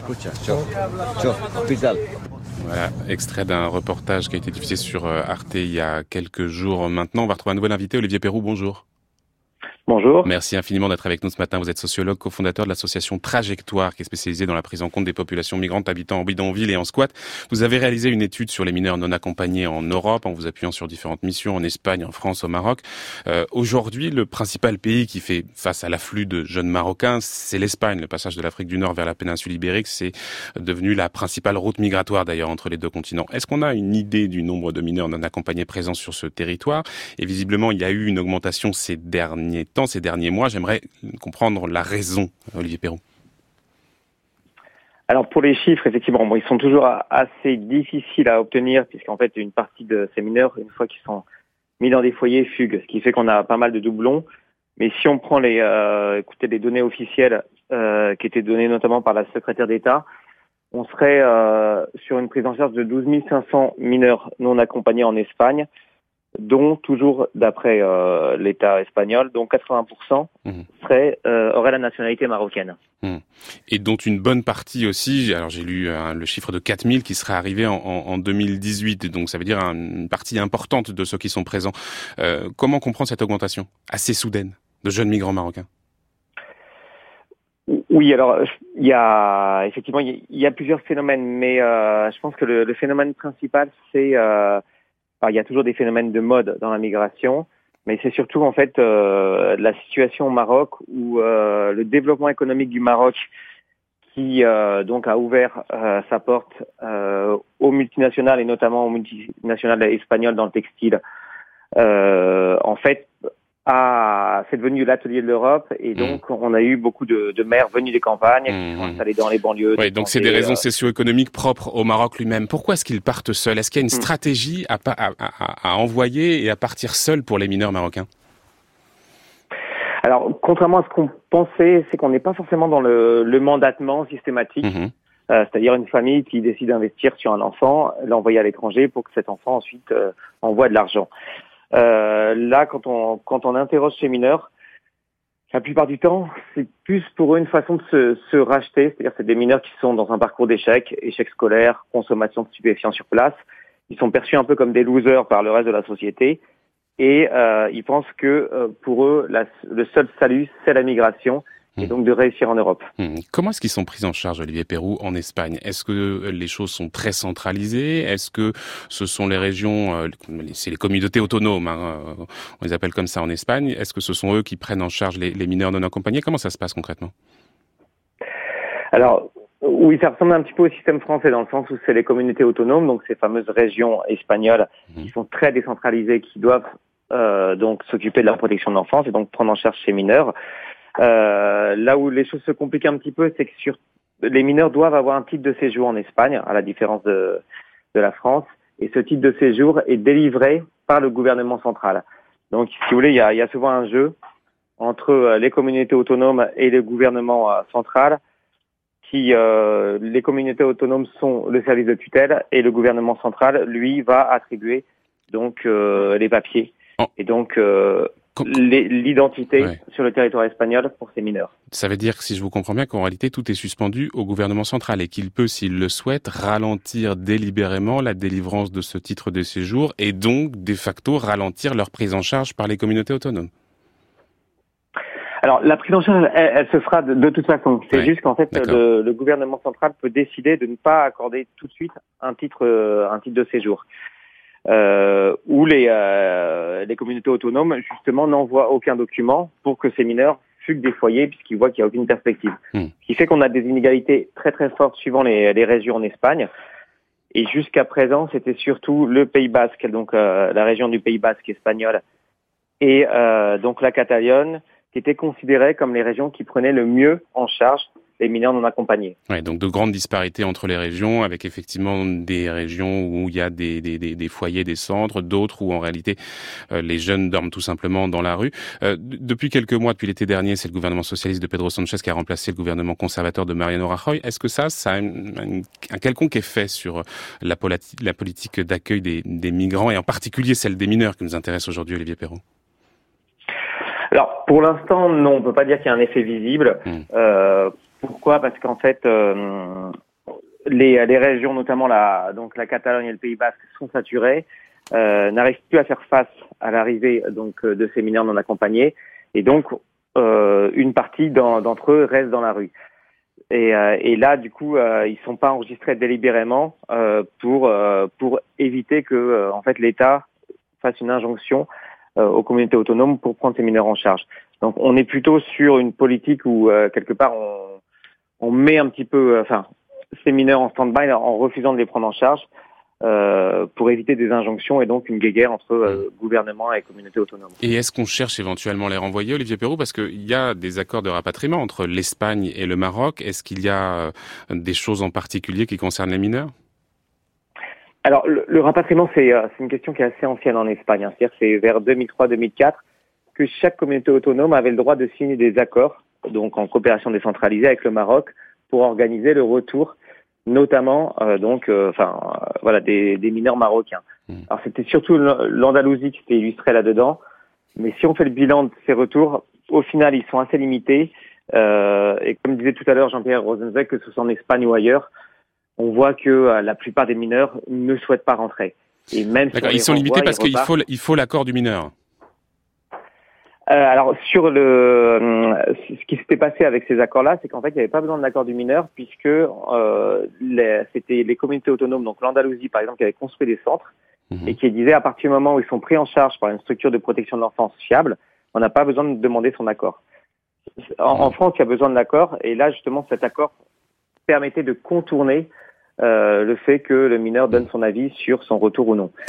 Voilà, extrait d'un reportage qui a été diffusé sur Arte il y a quelques jours maintenant. On va retrouver un nouvel invité, Olivier Perroux, bonjour. Bonjour. Merci infiniment d'être avec nous ce matin. Vous êtes sociologue, cofondateur de l'association Trajectoire, qui est spécialisée dans la prise en compte des populations migrantes habitant en bidonville et en squat. Vous avez réalisé une étude sur les mineurs non accompagnés en Europe, en vous appuyant sur différentes missions en Espagne, en France, au Maroc. Euh, aujourd'hui, le principal pays qui fait face à l'afflux de jeunes Marocains, c'est l'Espagne. Le passage de l'Afrique du Nord vers la péninsule ibérique, c'est devenu la principale route migratoire d'ailleurs entre les deux continents. Est-ce qu'on a une idée du nombre de mineurs non accompagnés présents sur ce territoire? Et visiblement, il y a eu une augmentation ces derniers temps, ces derniers mois. J'aimerais comprendre la raison, Olivier Perroux. Alors pour les chiffres, effectivement, bon, ils sont toujours assez difficiles à obtenir, puisqu'en fait une partie de ces mineurs, une fois qu'ils sont mis dans des foyers, fuguent, ce qui fait qu'on a pas mal de doublons. Mais si on prend les, euh, écoutez, les données officielles euh, qui étaient données notamment par la secrétaire d'État, on serait euh, sur une prise en charge de douze mille cinq cents mineurs non accompagnés en Espagne, dont toujours d'après euh, l'État espagnol, dont quatre-vingts pour cent mmh. seraient, euh, auraient la nationalité marocaine. Mmh. Et dont une bonne partie aussi, alors j'ai lu hein, le chiffre de quatre mille qui serait arrivé en, en, en deux mille dix-huit, donc ça veut dire une partie importante de ceux qui sont présents. Euh, comment comprendre cette augmentation assez soudaine de jeunes migrants marocains? Oui, alors il y a effectivement il y a plusieurs phénomènes, mais euh, je pense que le, le phénomène principal c'est euh, alors, il y a toujours des phénomènes de mode dans la migration, mais c'est surtout en fait euh, la situation au Maroc où euh, le développement économique du Maroc qui euh, donc a ouvert euh, sa porte euh, aux multinationales et notamment aux multinationales espagnoles dans le textile. Euh, en fait, a, c'est devenu l'atelier de l'Europe et donc mmh. on a eu beaucoup de, de maires venus des campagnes mmh. qui sont installés dans les banlieues. Oui, donc c'est des raisons euh... socio-économiques propres au Maroc lui-même. Pourquoi est-ce qu'ils partent seuls? Est-ce qu'il y a une mmh. stratégie à, à, à, à envoyer et à partir seuls pour les mineurs marocains? Alors, contrairement à ce qu'on pensait, c'est qu'on n'est pas forcément dans le, le mandatement systématique. Mmh. Euh, c'est-à-dire une famille qui décide d'investir sur un enfant, l'envoyer à l'étranger pour que cet enfant ensuite euh, envoie de l'argent. Euh, là, quand on quand on interroge ces mineurs, la plupart du temps, c'est plus pour eux une façon de se, se racheter. C'est-à-dire c'est des mineurs qui sont dans un parcours d'échec, échec scolaire, consommation de stupéfiants sur place. Ils sont perçus un peu comme des losers par le reste de la société. Et euh, ils pensent que euh, pour eux, la, le seul salut, c'est la migration. Et donc de réussir en Europe. Mmh. Comment est-ce qu'ils sont pris en charge, Olivier Perroux, en Espagne? Est-ce que les choses sont très centralisées? Est-ce que ce sont les régions, euh, c'est les communautés autonomes, hein, on les appelle comme ça en Espagne? Est-ce que ce sont eux qui prennent en charge les, les mineurs non accompagnés? Comment ça se passe concrètement? Alors, oui, ça ressemble un petit peu au système français dans le sens où c'est les communautés autonomes, donc ces fameuses régions espagnoles mmh. qui sont très décentralisées, qui doivent euh, donc s'occuper de la protection de l'enfance et donc prendre en charge ces mineurs. Euh, là où les choses se compliquent un petit peu, c'est que sur, les mineurs doivent avoir un titre de séjour en Espagne, à la différence de, de la France, et ce titre de séjour est délivré par le gouvernement central. Donc, si vous voulez, il y a, il y a souvent un jeu entre les communautés autonomes et le gouvernement euh, central, qui euh, les communautés autonomes sont le service de tutelle et le gouvernement central, lui, va attribuer donc euh, les papiers. Oh. Et donc euh, l'identité ouais. sur le territoire espagnol pour ces mineurs. Ça veut dire, si je vous comprends bien, qu'en réalité, tout est suspendu au gouvernement central et qu'il peut, s'il le souhaite, ralentir délibérément la délivrance de ce titre de séjour et donc, de facto, ralentir leur prise en charge par les communautés autonomes. Alors, la prise en charge, elle, elle se fera de, de toute façon. C'est ouais, juste qu'en fait, le, le gouvernement central peut décider de ne pas accorder tout de suite un titre, un titre de séjour. Euh, où les, euh, les communautés autonomes, justement, n'envoient aucun document pour que ces mineurs fuguent des foyers puisqu'ils voient qu'il n'y a aucune perspective. Mmh. Ce qui fait qu'on a des inégalités très très fortes suivant les, les régions en Espagne. Et jusqu'à présent, c'était surtout le Pays Basque, donc euh, la région du Pays Basque espagnol, et euh, donc la Catalogne, qui étaient considérées comme les régions qui prenaient le mieux en charge les mineurs non accompagnés. Ouais, donc de grandes disparités entre les régions, avec effectivement des régions où il y a des, des, des, des foyers, des centres, d'autres où en réalité euh, les jeunes dorment tout simplement dans la rue. Euh, depuis quelques mois, depuis l'été dernier, c'est le gouvernement socialiste de Pedro Sánchez qui a remplacé le gouvernement conservateur de Mariano Rajoy. Est-ce que ça, ça a un, un quelconque effet sur la, politi- la politique d'accueil des, des migrants et en particulier celle des mineurs qui nous intéresse aujourd'hui, Olivier Perroux? Alors, pour l'instant, non, on peut pas dire qu'il y a un effet visible. Mmh. Euh, Pourquoi ? Parce qu'en fait, euh, les, les régions, notamment la, donc la Catalogne et le Pays Basque, sont saturées, euh, n'arrivent plus à faire face à l'arrivée donc de ces mineurs non accompagnés, et donc euh, une partie dans, d'entre eux reste dans la rue. Et, euh, et là, du coup, euh, ils sont pas enregistrés délibérément euh, pour euh, pour éviter que euh, en fait l'État fasse une injonction euh, aux communautés autonomes pour prendre ces mineurs en charge. Donc, on est plutôt sur une politique où euh, quelque part on on met un petit peu, enfin, ces mineurs en stand-by en refusant de les prendre en charge euh, pour éviter des injonctions et donc une guéguerre entre euh, gouvernement et communauté autonome. Et est-ce qu'on cherche éventuellement à les renvoyer, Olivier Perroux? Parce qu'il y a des accords de rapatriement entre l'Espagne et le Maroc. Est-ce qu'il y a des choses en particulier qui concernent les mineurs? Alors, le, le rapatriement, c'est, euh, c'est une question qui est assez ancienne en Espagne. Hein. C'est-à-dire que c'est vers deux mille trois deux mille quatre que chaque communauté autonome avait le droit de signer des accords, donc en coopération décentralisée avec le Maroc, pour organiser le retour, notamment euh, donc, euh, enfin euh, voilà, des, des mineurs marocains. Mmh. Alors c'était surtout l'Andalousie qui s'était illustrée là-dedans, mais si on fait le bilan de ces retours, au final ils sont assez limités. Euh, et comme disait tout à l'heure Jean-Pierre Rosenzweig, que ce soit en Espagne ou ailleurs, on voit que euh, la plupart des mineurs ne souhaitent pas rentrer. Et même si D'accord, ils sont renvoie, limités parce qu'il faut il faut l'accord du mineur. Euh, alors sur le euh, ce qui s'était passé avec ces accords-là, c'est qu'en fait il n'y avait pas besoin de l'accord du mineur puisque euh, les, c'était les communautés autonomes, donc l'Andalousie par exemple, qui avait construit des centres mmh. et qui disait à partir du moment où ils sont pris en charge par une structure de protection de l'enfance fiable, on n'a pas besoin de demander son accord. En, mmh. en France, il y a besoin de l'accord et là justement cet accord permettait de contourner euh, le fait que le mineur donne son avis sur son retour ou non.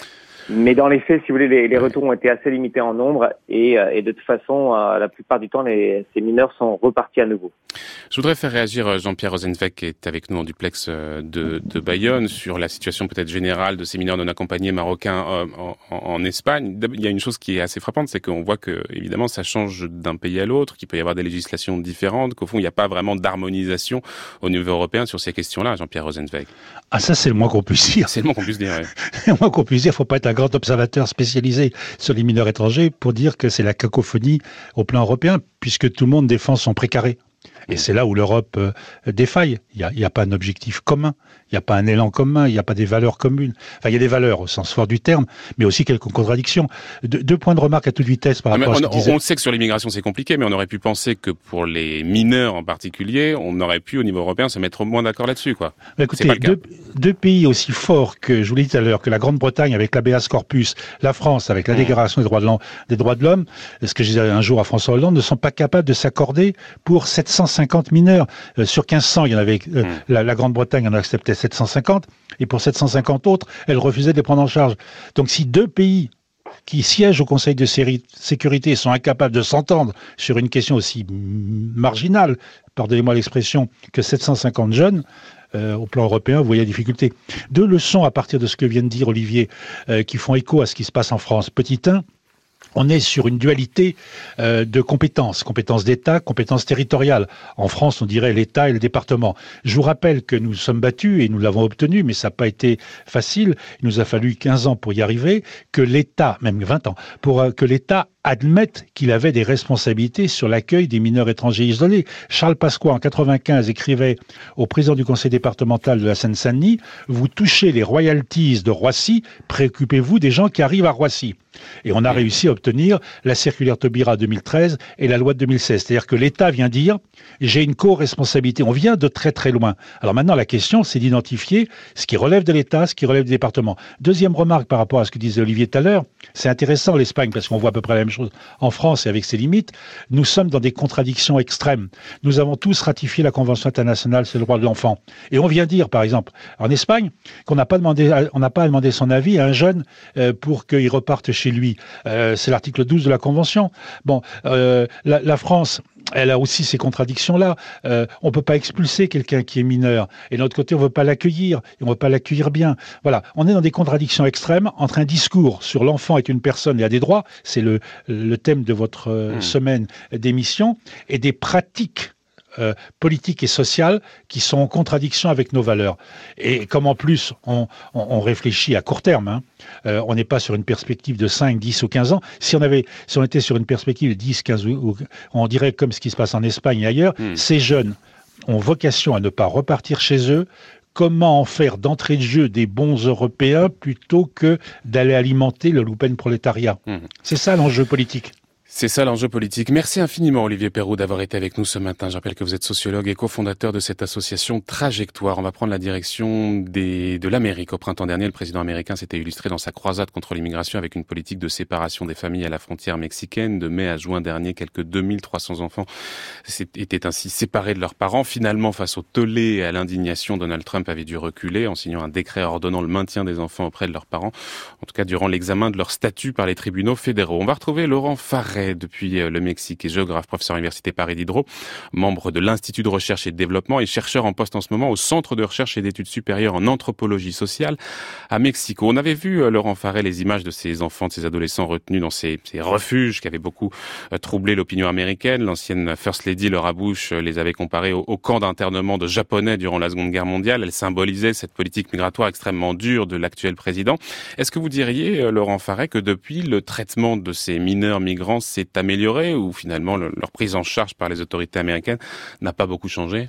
Mais dans les faits, si vous voulez, les, les retours ont été assez limités en nombre et, et de toute façon, euh, la plupart du temps, les, ces mineurs sont repartis à nouveau. Je voudrais faire réagir Jean-Pierre Rosenweg, qui est avec nous en duplex de, de Bayonne, sur la situation peut-être générale de ces mineurs non accompagnés marocains euh, en, en Espagne. Il y a une chose qui est assez frappante, c'est qu'on voit que, évidemment, ça change d'un pays à l'autre, qu'il peut y avoir des législations différentes, qu'au fond, il n'y a pas vraiment d'harmonisation au niveau européen sur ces questions-là, Jean-Pierre Rosenweg. Ah, ça, c'est le moins qu'on puisse dire. C'est le moins qu'on puisse dire, oui. Le moins qu'on puisse dire, il ne faut pas être un grand observateur spécialisé sur les mineurs étrangers pour dire que c'est la cacophonie au plan européen, puisque tout le monde défend son précaré. Et c'est là où l'Europe euh, défaille. Il n'y a, y a pas un objectif commun, il n'y a pas un élan commun, il n'y a pas des valeurs communes. Enfin, il y a des valeurs au sens fort du terme, mais aussi quelques contradictions. De, deux points de remarque à toute vitesse par rapport mais à ce on, que disait... on sait que sur l'immigration c'est compliqué, mais on aurait pu penser que pour les mineurs en particulier, on aurait pu au niveau européen se mettre au moins d'accord là-dessus, quoi. Bah, écoutez, deux, deux pays aussi forts que, je vous l'ai dit tout à l'heure, que la Grande-Bretagne avec l'habeas corpus, la France avec la mmh. Déclaration des droits de l'homme, des droits de l'homme, ce que je disais un jour à François Hollande, ne sont pas capables de s'accorder pour sept cent cinquante mineurs. Euh, sur mille cinq cents, il y en avait, euh, mmh. la, la Grande-Bretagne en acceptait sept cent cinquante, et pour sept cent cinquante autres, elle refusait de les prendre en charge. Donc si deux pays qui siègent au Conseil de sécurité sont incapables de s'entendre sur une question aussi marginale, pardonnez-moi l'expression, que sept cent cinquante jeunes, euh, au plan européen, vous voyez la difficulté. Deux leçons à partir de ce que vient de dire Olivier, euh, qui font écho à ce qui se passe en France. Petit un, on est sur une dualité euh, de compétences, compétences d'État, compétences territoriales. En France, on dirait l'État et le département. Je vous rappelle que nous sommes battus et nous l'avons obtenu, mais ça n'a pas été facile. Il nous a fallu quinze ans pour y arriver, que l'État, même vingt ans, pour euh, que l'État admette qu'il avait des responsabilités sur l'accueil des mineurs étrangers isolés. Charles Pasqua, en quatre-vingt-quinze, écrivait au président du conseil départemental de la Seine-Saint-Denis « Vous touchez les royalties de Roissy, préoccupez-vous des gens qui arrivent à Roissy ». Et on a réussi à obtenir la circulaire Taubira deux mille treize et la loi de deux mille seize. C'est-à-dire que l'État vient dire « j'ai une co-responsabilité ». On vient de très très loin. Alors maintenant, la question, c'est d'identifier ce qui relève de l'État, ce qui relève du département. Deuxième remarque par rapport à ce que disait Olivier tout à l'heure, c'est intéressant l'Espagne, parce qu'on voit à peu près la même chose en France et avec ses limites. Nous sommes dans des contradictions extrêmes. Nous avons tous ratifié la Convention internationale sur le droit de l'enfant. Et on vient dire, par exemple, en Espagne, qu'on n'a pas demandé, on n'a pas demandé son avis à un jeune euh, pour qu'il reparte chez lui. Euh, c'est l'article douze de la Convention. Bon, euh, la, la France, elle a aussi ces contradictions-là. Euh, on ne peut pas expulser quelqu'un qui est mineur. Et de l'autre côté, on ne veut pas l'accueillir. Et on ne veut pas l'accueillir bien. Voilà. On est dans des contradictions extrêmes entre un discours sur l'enfant est une personne et a des droits, c'est le, le thème de votre euh, mmh. semaine d'émission, et des pratiques Euh, politiques et sociales qui sont en contradiction avec nos valeurs. Et comme en plus on, on, on réfléchit à court terme, hein, euh, on n'est pas sur une perspective de cinq, dix ou quinze ans. Si on avait, si on était sur une perspective de dix, quinze, ou, on dirait comme ce qui se passe en Espagne et ailleurs, mmh. ces jeunes ont vocation à ne pas repartir chez eux. Comment en faire d'entrée de jeu des bons Européens plutôt que d'aller alimenter le loupen prolétariat? mmh. C'est ça l'enjeu politique. C'est ça l'enjeu politique. Merci infiniment Olivier Perroux d'avoir été avec nous ce matin. Je rappelle que vous êtes sociologue et cofondateur de cette association Trajectoire. On va prendre la direction des, de l'Amérique. Au printemps dernier, le président américain s'était illustré dans sa croisade contre l'immigration avec une politique de séparation des familles à la frontière mexicaine. De mai à juin dernier, quelques deux mille trois cents enfants étaient ainsi séparés de leurs parents. Finalement, face au tollé et à l'indignation, Donald Trump avait dû reculer en signant un décret ordonnant le maintien des enfants auprès de leurs parents. En tout cas, durant l'examen de leur statut par les tribunaux fédéraux. On va retrouver Laurent Farret depuis le Mexique et géographe, professeur à l'Université Paris Diderot, membre de l'Institut de recherche et de développement et chercheur en poste en ce moment au Centre de recherche et d'études supérieures en anthropologie sociale à Mexico. On avait vu, Laurent Farret, les images de ces enfants, de ces adolescents retenus dans ces, ces refuges qui avaient beaucoup troublé l'opinion américaine. L'ancienne First Lady Laura Bush les avait comparés au, au camp d'internement de Japonais durant la Seconde Guerre mondiale. Elle symbolisait cette politique migratoire extrêmement dure de l'actuel président. Est-ce que vous diriez, Laurent Farret, que depuis le traitement de ces mineurs migrants s'est amélioré ou finalement le, leur prise en charge par les autorités américaines n'a pas beaucoup changé?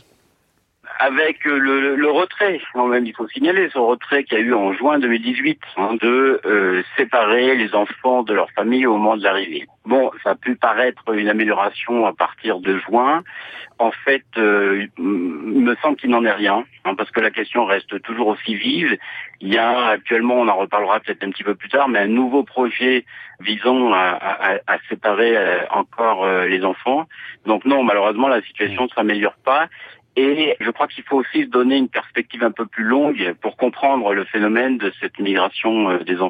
Avec le, le retrait, quand même, il faut signaler ce retrait qu'il y a eu en juin deux mille dix-huit, hein, de euh, séparer les enfants de leur famille au moment de l'arrivée. Bon, ça a pu paraître une amélioration à partir de juin. En fait, euh, il me semble qu'il n'en est rien, hein, parce que la question reste toujours aussi vive. Il y a actuellement, on en reparlera peut-être un petit peu plus tard, mais un nouveau projet visant à, à, à séparer euh, encore euh, les enfants. Donc non, malheureusement, la situation ne s'améliore pas. Et je crois qu'il faut aussi se donner une perspective un peu plus longue pour comprendre le phénomène de cette migration des enfants.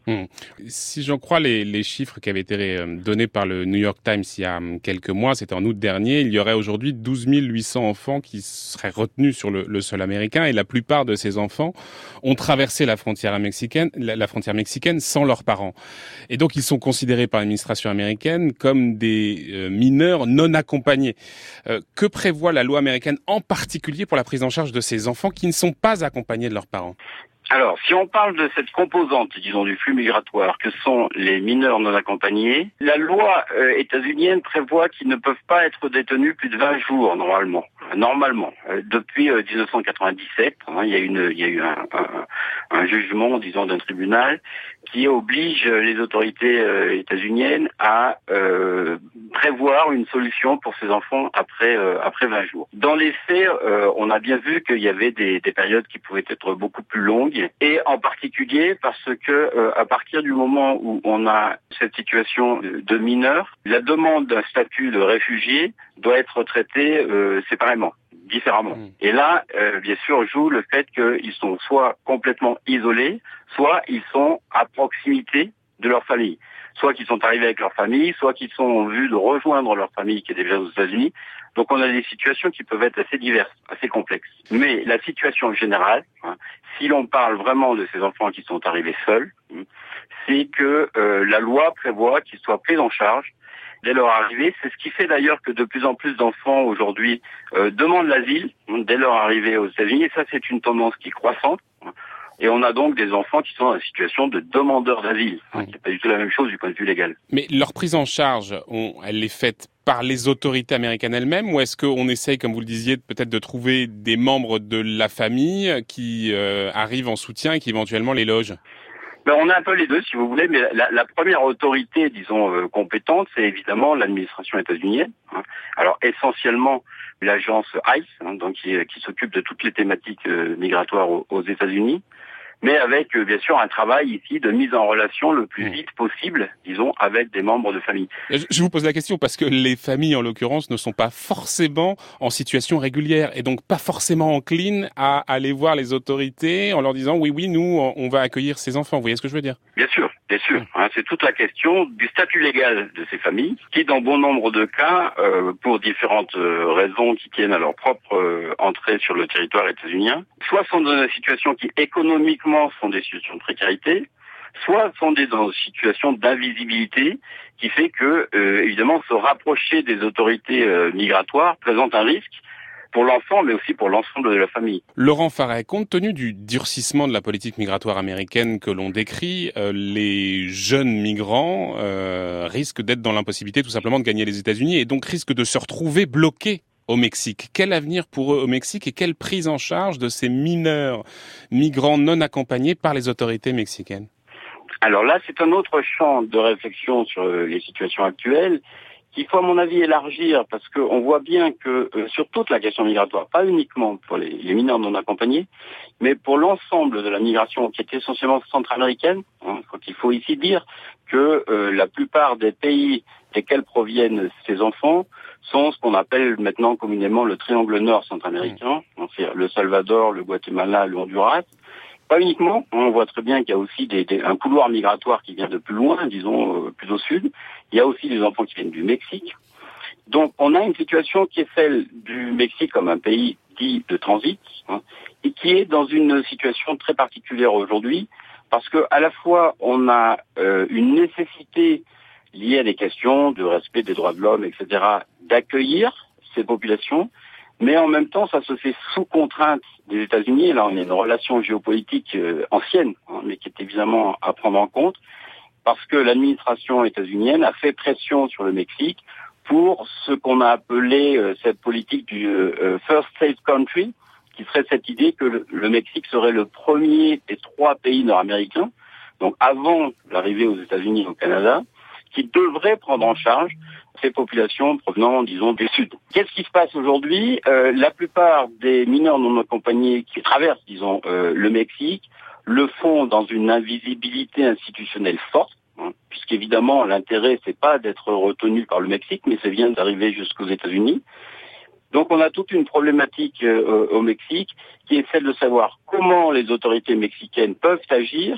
Mmh. Si j'en crois les, les chiffres qui avaient été donnés par le New York Times il y a quelques mois, c'était en août dernier, il y aurait aujourd'hui douze mille huit cents enfants qui seraient retenus sur le, le sol américain, et la plupart de ces enfants ont traversé la frontière mexicaine, la, la frontière mexicaine sans leurs parents. Et donc ils sont considérés par l'administration américaine comme des euh, mineurs non accompagnés. Euh, que prévoit la loi américaine en particulier pour la prise en charge de ces enfants qui ne sont pas accompagnés de leurs parents ? Alors, si on parle de cette composante, disons, du flux migratoire, que sont les mineurs non accompagnés, la loi euh, états-unienne prévoit qu'ils ne peuvent pas être détenus plus de vingt jours, normalement. Normalement. Euh, depuis euh, dix-neuf cent quatre-vingt-dix-sept, hein, il y a, une, il y a eu un, un, un jugement, disons, d'un tribunal qui oblige les autorités euh, états-uniennes à euh, prévoir une solution pour ces enfants après euh, après vingt jours. Dans les faits, euh, on a bien vu qu'il y avait des, des périodes qui pouvaient être beaucoup plus longues, et en particulier parce que euh, à partir du moment où on a cette situation de mineur, la demande d'un statut de réfugié doit être traitée euh, séparément, différemment. Mmh. Et là, euh, bien sûr, joue le fait qu'ils sont soit complètement isolés, soit ils sont à proximité de leur famille. Soit qu'ils sont arrivés avec leur famille, soit qu'ils sont en vue de rejoindre leur famille qui est déjà aux États-Unis. Donc on a des situations qui peuvent être assez diverses, assez complexes. Mais la situation générale, hein, si l'on parle vraiment de ces enfants qui sont arrivés seuls, hein, c'est que euh, la loi prévoit qu'ils soient pris en charge dès leur arrivée. C'est ce qui fait d'ailleurs que de plus en plus d'enfants aujourd'hui euh, demandent l'asile hein, dès leur arrivée aux États-Unis. Et ça, c'est une tendance qui est croissante. Hein. Et on a donc des enfants qui sont dans la situation de demandeurs d'asile, hein, qui n'est pas du tout la même chose du point de vue légal. Mais leur prise en charge, on, elle est faite par les autorités américaines elles-mêmes, ou est-ce qu'on essaye, comme vous le disiez, peut-être de trouver des membres de la famille qui euh, arrivent en soutien et qui éventuellement les logent ? Ben, on a un peu les deux, si vous voulez, mais la, la première autorité, disons, euh, compétente, c'est évidemment l'administration états-unienne. Hein. Alors, essentiellement, l'agence ICE, hein, donc qui, qui s'occupe de toutes les thématiques euh, migratoires aux, aux États-Unis, mais avec, euh, bien sûr, un travail ici de mise en relation le plus vite possible, disons, avec des membres de famille. Je vous pose la question parce que les familles, en l'occurrence, ne sont pas forcément en situation régulière et donc pas forcément enclines à aller voir les autorités en leur disant « oui, oui, nous, on va accueillir ces enfants ». Vous voyez ce que je veux dire ? Bien sûr, bien sûr. Hein, c'est toute la question du statut légal de ces familles qui, dans bon nombre de cas, euh, pour différentes euh, raisons qui tiennent à leur propre euh, entrée sur le territoire états-unien, soit sont dans une situation qui, économiquement, sont des situations de précarité, soit sont des dans une situation d'invisibilité qui fait que, euh, évidemment, se rapprocher des autorités euh, migratoires présente un risque pour l'enfant, mais aussi pour l'ensemble de la famille. Laurent Farret, compte tenu du durcissement de la politique migratoire américaine que l'on décrit, euh, les jeunes migrants euh, risquent d'être dans l'impossibilité tout simplement de gagner les États-Unis et donc risquent de se retrouver bloqués au Mexique. Quel avenir pour eux au Mexique et quelle prise en charge de ces mineurs migrants non accompagnés par les autorités mexicaines ? Alors là, c'est un autre champ de réflexion sur les situations actuelles qu'il faut, à mon avis, élargir parce qu'on voit bien que euh, sur toute la question migratoire, pas uniquement pour les, les mineurs non accompagnés, mais pour l'ensemble de la migration qui est essentiellement centra-américaine, hein, il faut ici dire que euh, la plupart des pays desquels proviennent ces enfants sont ce qu'on appelle maintenant communément le triangle nord centra-américain, mmh. c'est le Salvador, le Guatemala, le Honduras. Pas uniquement, on voit très bien qu'il y a aussi des, des, un couloir migratoire qui vient de plus loin, disons, euh, plus au sud. Il y a aussi des enfants qui viennent du Mexique. Donc, on a une situation qui est celle du Mexique comme un pays dit de transit, hein, et qui est dans une situation très particulière aujourd'hui, parce que à la fois, on a euh, une nécessité liée à des questions de respect des droits de l'homme, et cetera, d'accueillir ces populations, mais en même temps, ça se fait sous contrainte des États-Unis. Là, on a une relation géopolitique euh, ancienne, hein, mais qui est évidemment à prendre en compte, parce que l'administration états-unienne a fait pression sur le Mexique pour ce qu'on a appelé euh, cette politique du euh, First Safe Country, qui serait cette idée que le, le Mexique serait le premier des trois pays nord-américains, donc avant l'arrivée aux États-Unis et au Canada, qui devrait prendre en charge ces populations provenant, disons, du Sud. Qu'est-ce qui se passe aujourd'hui ? euh, La plupart des mineurs non accompagnés qui traversent, disons, euh, le Mexique, le font dans une invisibilité institutionnelle forte, hein, puisqu'évidemment, l'intérêt, c'est pas d'être retenu par le Mexique, mais c'est bien d'arriver jusqu'aux États-Unis. Donc, on a toute une problématique euh, au Mexique qui est celle de savoir comment les autorités mexicaines peuvent agir,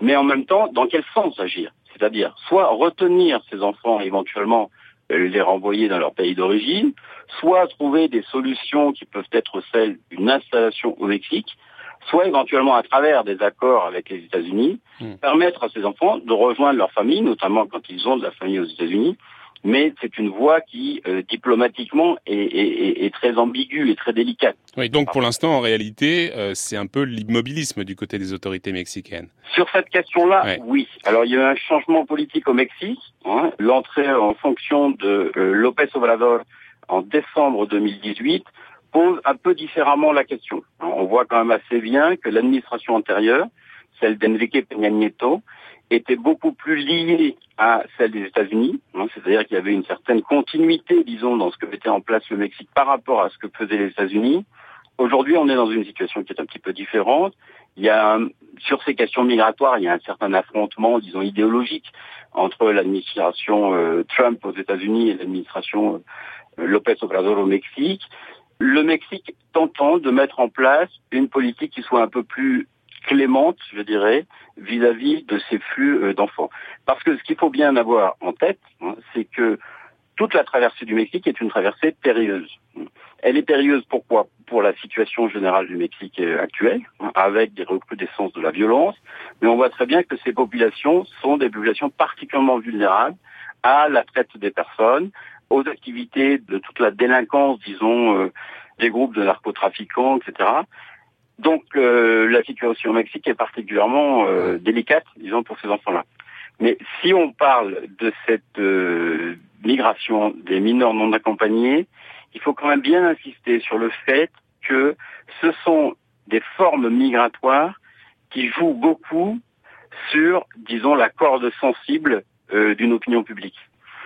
mais en même temps, dans quel sens agir? C'est-à-dire, soit retenir ces enfants et éventuellement les renvoyer dans leur pays d'origine, soit trouver des solutions qui peuvent être celles d'une installation au Mexique, soit éventuellement à travers des accords avec les États-Unis, mmh. permettre à ces enfants de rejoindre leur famille, notamment quand ils ont de la famille aux États-Unis. Mais c'est une voie qui, euh, diplomatiquement, est, est, est très ambiguë et très délicate. Oui, donc pour l'instant, en réalité, euh, c'est un peu l'immobilisme du côté des autorités mexicaines. Sur cette question-là, ouais. oui. Alors, il y a eu un changement politique au Mexique. Hein. L'entrée en fonction de euh, López Obrador en décembre deux mille dix-huit pose un peu différemment la question. On voit quand même assez bien que l'administration antérieure, celle d'Enrique Peña Nieto, était beaucoup plus liée à celle des États-Unis, hein, c'est-à-dire qu'il y avait une certaine continuité, disons, dans ce que mettait en place le Mexique par rapport à ce que faisaient les États-Unis. Aujourd'hui, on est dans une situation qui est un petit peu différente. Il y a, un, sur ces questions migratoires, il y a un certain affrontement, disons, idéologique entre l'administration euh, Trump aux États-Unis et l'administration euh, López Obrador au Mexique. Le Mexique tentant de mettre en place une politique qui soit un peu plus clémente, je dirais, vis-à-vis de ces flux d'enfants. Parce que ce qu'il faut bien avoir en tête, hein, c'est que toute la traversée du Mexique est une traversée périlleuse. Elle est périlleuse pourquoi? Pour la situation générale du Mexique actuelle, hein, avec des recrudescences de la violence, mais on voit très bien que ces populations sont des populations particulièrement vulnérables à la traite des personnes, aux activités de toute la délinquance, disons, euh, des groupes de narcotrafiquants, et cetera. Donc euh, la situation au Mexique est particulièrement euh, délicate, disons, pour ces enfants-là. Mais si on parle de cette euh, migration des mineurs non accompagnés, il faut quand même bien insister sur le fait que ce sont des formes migratoires qui jouent beaucoup sur, disons, la corde sensible euh, d'une opinion publique.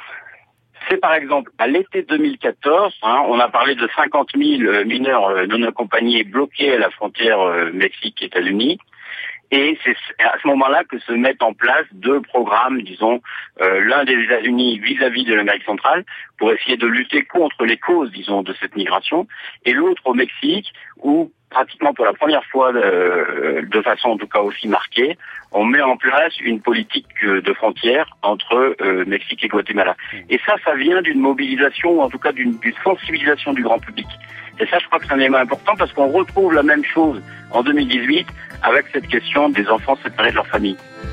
C'est par exemple à l'été deux mille quatorze, hein, on a parlé de cinquante mille mineurs non accompagnés bloqués à la frontière euh, Mexique-États-Unis. Et c'est à ce moment-là que se mettent en place deux programmes, disons, euh, l'un des États-Unis vis-à-vis de l'Amérique centrale, pour essayer de lutter contre les causes, disons, de cette migration, et l'autre au Mexique, où pratiquement pour la première fois, euh, de façon en tout cas aussi marquée, on met en place une politique de frontière entre euh, Mexique et Guatemala. Et ça, ça vient d'une mobilisation, ou en tout cas d'une, d'une sensibilisation du grand public. Et ça, je crois que c'est un élément important parce qu'on retrouve la même chose en deux mille dix-huit avec cette question des enfants séparés de leur famille.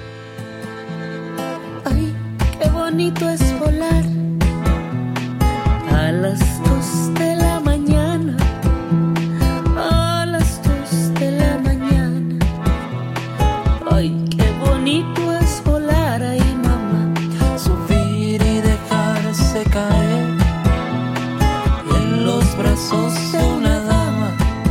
Ay, qué bonito es volar a las dos de la mañana, a las dos de la mañana. Ay, qué bonito es volar, ay mamá, subir y dejarse caer en los brazos de una dama,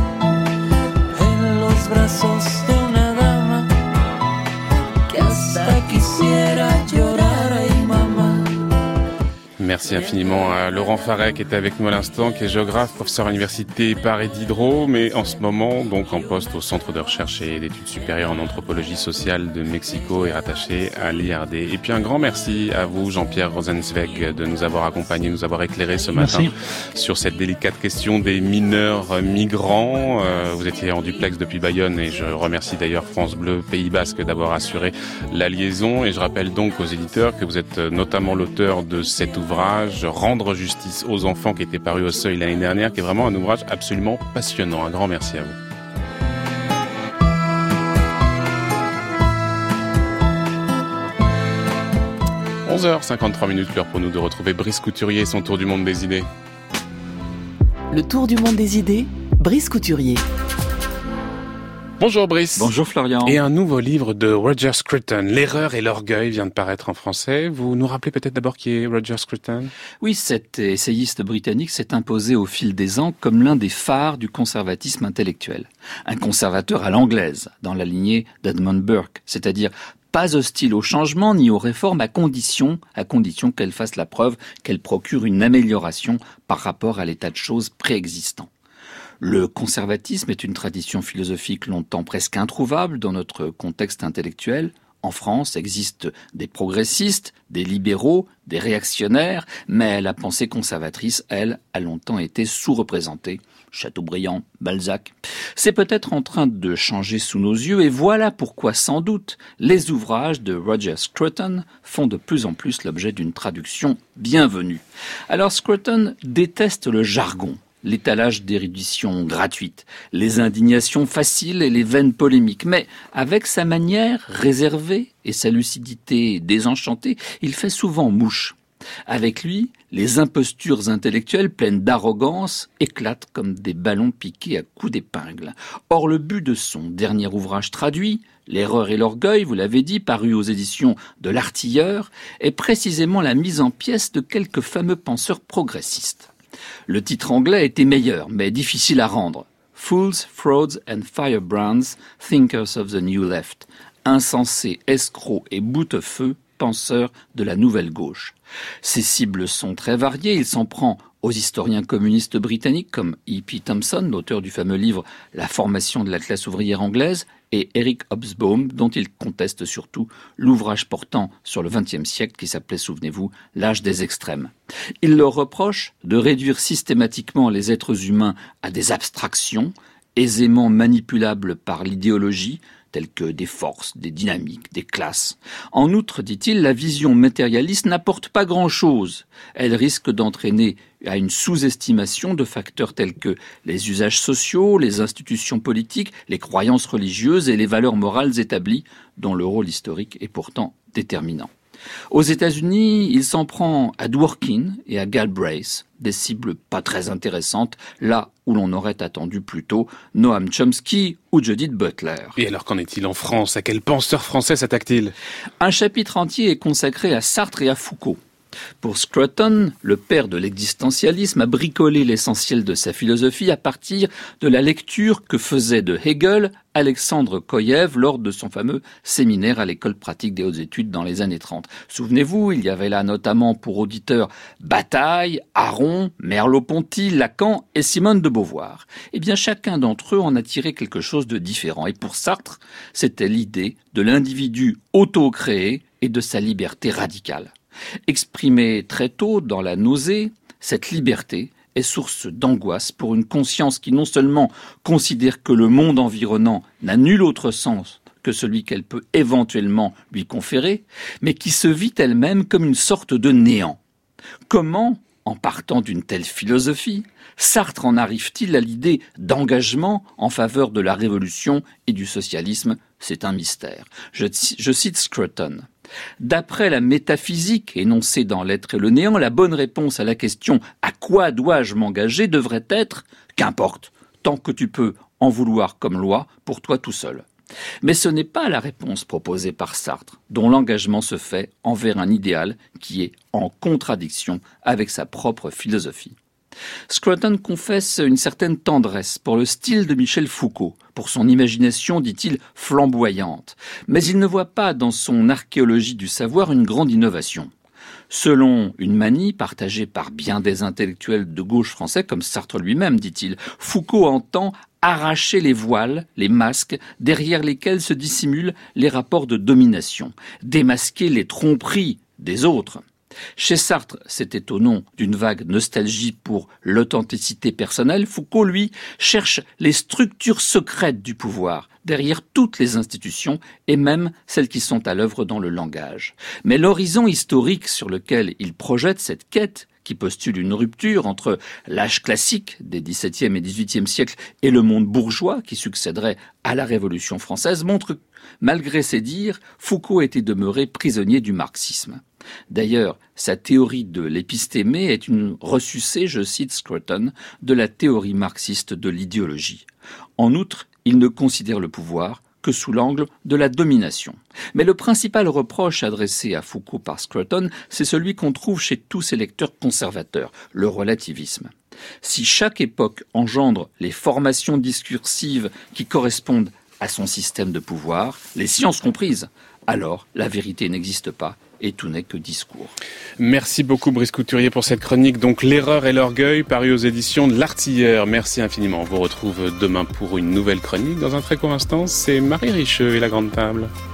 en los brazos de una dama, que hasta quisiera llorar, ay mamá. Merci infiniment à Laurent Farret qui était avec nous à l'instant, qui est géographe, professeur à l'université Paris Diderot, mais en ce moment donc en poste au Centre de recherche et d'études supérieures en anthropologie sociale de Mexico et rattaché à l'I R D. Et puis un grand merci à vous, Jean-Pierre Rosenzweig, de nous avoir accompagnés, nous avoir éclairés ce matin merci. Sur cette délicate question des mineurs migrants. Euh, vous étiez en duplex depuis Bayonne et je remercie d'ailleurs France Bleu Pays Basque d'avoir assuré la liaison. Et je rappelle donc aux éditeurs que vous êtes notamment l'auteur de cet ouvrage Rendre justice aux enfants qui était paru au Seuil l'année dernière, qui est vraiment un ouvrage absolument passionnant. Un grand merci à vous. onze heures cinquante-trois minutes, l'heure pour nous de retrouver Brice Couturier et son tour du monde des idées. Le tour du monde des idées, Brice Couturier. Bonjour Brice. Bonjour Florian. Et un nouveau livre de Roger Scruton, L'erreur et l'orgueil, vient de paraître en français. Vous nous rappelez peut-être d'abord qui est Roger Scruton ? Oui, cet essayiste britannique s'est imposé au fil des ans comme l'un des phares du conservatisme intellectuel. Un conservateur à l'anglaise, dans la lignée d'Edmund Burke, c'est-à-dire pas hostile au changement ni aux réformes à condition, à condition qu'elles fassent la preuve qu'elles procurent une amélioration par rapport à l'état de choses préexistant. Le conservatisme est une tradition philosophique longtemps presque introuvable dans notre contexte intellectuel. En France existent des progressistes, des libéraux, des réactionnaires, mais la pensée conservatrice, elle, a longtemps été sous-représentée. Chateaubriand, Balzac. C'est peut-être en train de changer sous nos yeux, et voilà pourquoi, sans doute, les ouvrages de Roger Scruton font de plus en plus l'objet d'une traduction bienvenue. Alors Scruton déteste le jargon, l'étalage d'érudition gratuite, les indignations faciles et les vaines polémiques. Mais avec sa manière réservée et sa lucidité désenchantée, il fait souvent mouche. Avec lui, les impostures intellectuelles pleines d'arrogance éclatent comme des ballons piqués à coups d'épingle. Or, le but de son dernier ouvrage traduit, L'erreur et l'orgueil, vous l'avez dit, paru aux éditions de l'Artilleur, est précisément la mise en pièces de quelques fameux penseurs progressistes. Le titre anglais était meilleur, mais difficile à rendre. Fools, Frauds and Firebrands, Thinkers of the New Left. Insensés, escrocs et boutefeux, penseurs de la nouvelle gauche. Ses cibles sont très variées, il s'en prend aux historiens communistes britanniques comme E P Thompson, l'auteur du fameux livre « La formation de la classe ouvrière anglaise », et Eric Hobsbawm, dont il conteste surtout l'ouvrage portant sur le vingtième siècle qui s'appelait, souvenez-vous, « L'âge des extrêmes ». Il leur reproche de réduire systématiquement les êtres humains à des abstractions, aisément manipulables par l'idéologie, telles que des forces, des dynamiques, des classes. En outre, dit-il, la vision matérialiste n'apporte pas grand-chose. Elle risque d'entraîner à une sous-estimation de facteurs tels que les usages sociaux, les institutions politiques, les croyances religieuses et les valeurs morales établies, dont le rôle historique est pourtant déterminant. Aux États-Unis, il s'en prend à Dworkin et à Galbraith, des cibles pas très intéressantes, là où l'on aurait attendu plutôt Noam Chomsky ou Judith Butler. Et alors qu'en est-il en France ? À quel penseur français s'attaque-t-il ? Un chapitre entier est consacré à Sartre et à Foucault. Pour Scruton, le père de l'existentialisme a bricolé l'essentiel de sa philosophie à partir de la lecture que faisait de Hegel Alexandre Koyev lors de son fameux séminaire à l'école pratique des hautes études dans les années trente. Souvenez-vous, il y avait là notamment pour auditeurs Bataille, Aron, Merleau-Ponty, Lacan et Simone de Beauvoir. Eh bien, chacun d'entre eux en a tiré quelque chose de différent. Et pour Sartre, c'était l'idée de l'individu auto-créé et de sa liberté radicale. Exprimée très tôt dans la nausée, cette liberté est source d'angoisse pour une conscience qui non seulement considère que le monde environnant n'a nul autre sens que celui qu'elle peut éventuellement lui conférer, mais qui se vit elle-même comme une sorte de néant. Comment, en partant d'une telle philosophie, Sartre en arrive-t-il à l'idée d'engagement en faveur de la révolution et du socialisme ? C'est un mystère. Je, je cite Scruton. D'après la métaphysique énoncée dans L'être et le néant, la bonne réponse à la question « à quoi dois-je m'engager ?» devrait être « qu'importe, tant que tu peux en vouloir comme loi pour toi tout seul ». Mais ce n'est pas la réponse proposée par Sartre, dont l'engagement se fait envers un idéal qui est en contradiction avec sa propre philosophie. Scruton confesse une certaine tendresse pour le style de Michel Foucault, pour son imagination, dit-il, flamboyante. Mais il ne voit pas dans son archéologie du savoir une grande innovation. Selon une manie partagée par bien des intellectuels de gauche français, comme Sartre lui-même, dit-il, Foucault entend arracher les voiles, les masques, derrière lesquels se dissimulent les rapports de domination, démasquer les tromperies des autres. Chez Sartre, c'était au nom d'une vague nostalgie pour l'authenticité personnelle. Foucault, lui, cherche les structures secrètes du pouvoir, derrière toutes les institutions, et même celles qui sont à l'œuvre dans le langage. Mais l'horizon historique sur lequel il projette cette quête, qui postule une rupture entre l'âge classique des dix-septième et dix-huitième siècles et le monde bourgeois qui succéderait à la Révolution française, montre que, malgré ses dires, Foucault était demeuré prisonnier du marxisme. D'ailleurs, sa théorie de l'épistémé est une ressucée, je cite Scruton, de la théorie marxiste de l'idéologie. En outre, il ne considère le pouvoir que sous l'angle de la domination. Mais le principal reproche adressé à Foucault par Scruton, c'est celui qu'on trouve chez tous ses lecteurs conservateurs, le relativisme. Si chaque époque engendre les formations discursives qui correspondent à son système de pouvoir, les sciences comprises, alors la vérité n'existe pas et tout n'est que discours. Merci beaucoup Brice Couturier pour cette chronique. Donc L'erreur et l'orgueil, paru aux éditions de l'Artilleur. Merci infiniment. On vous retrouve demain pour une nouvelle chronique. Dans un très court instant, c'est Marie Richeux et la Grande Table.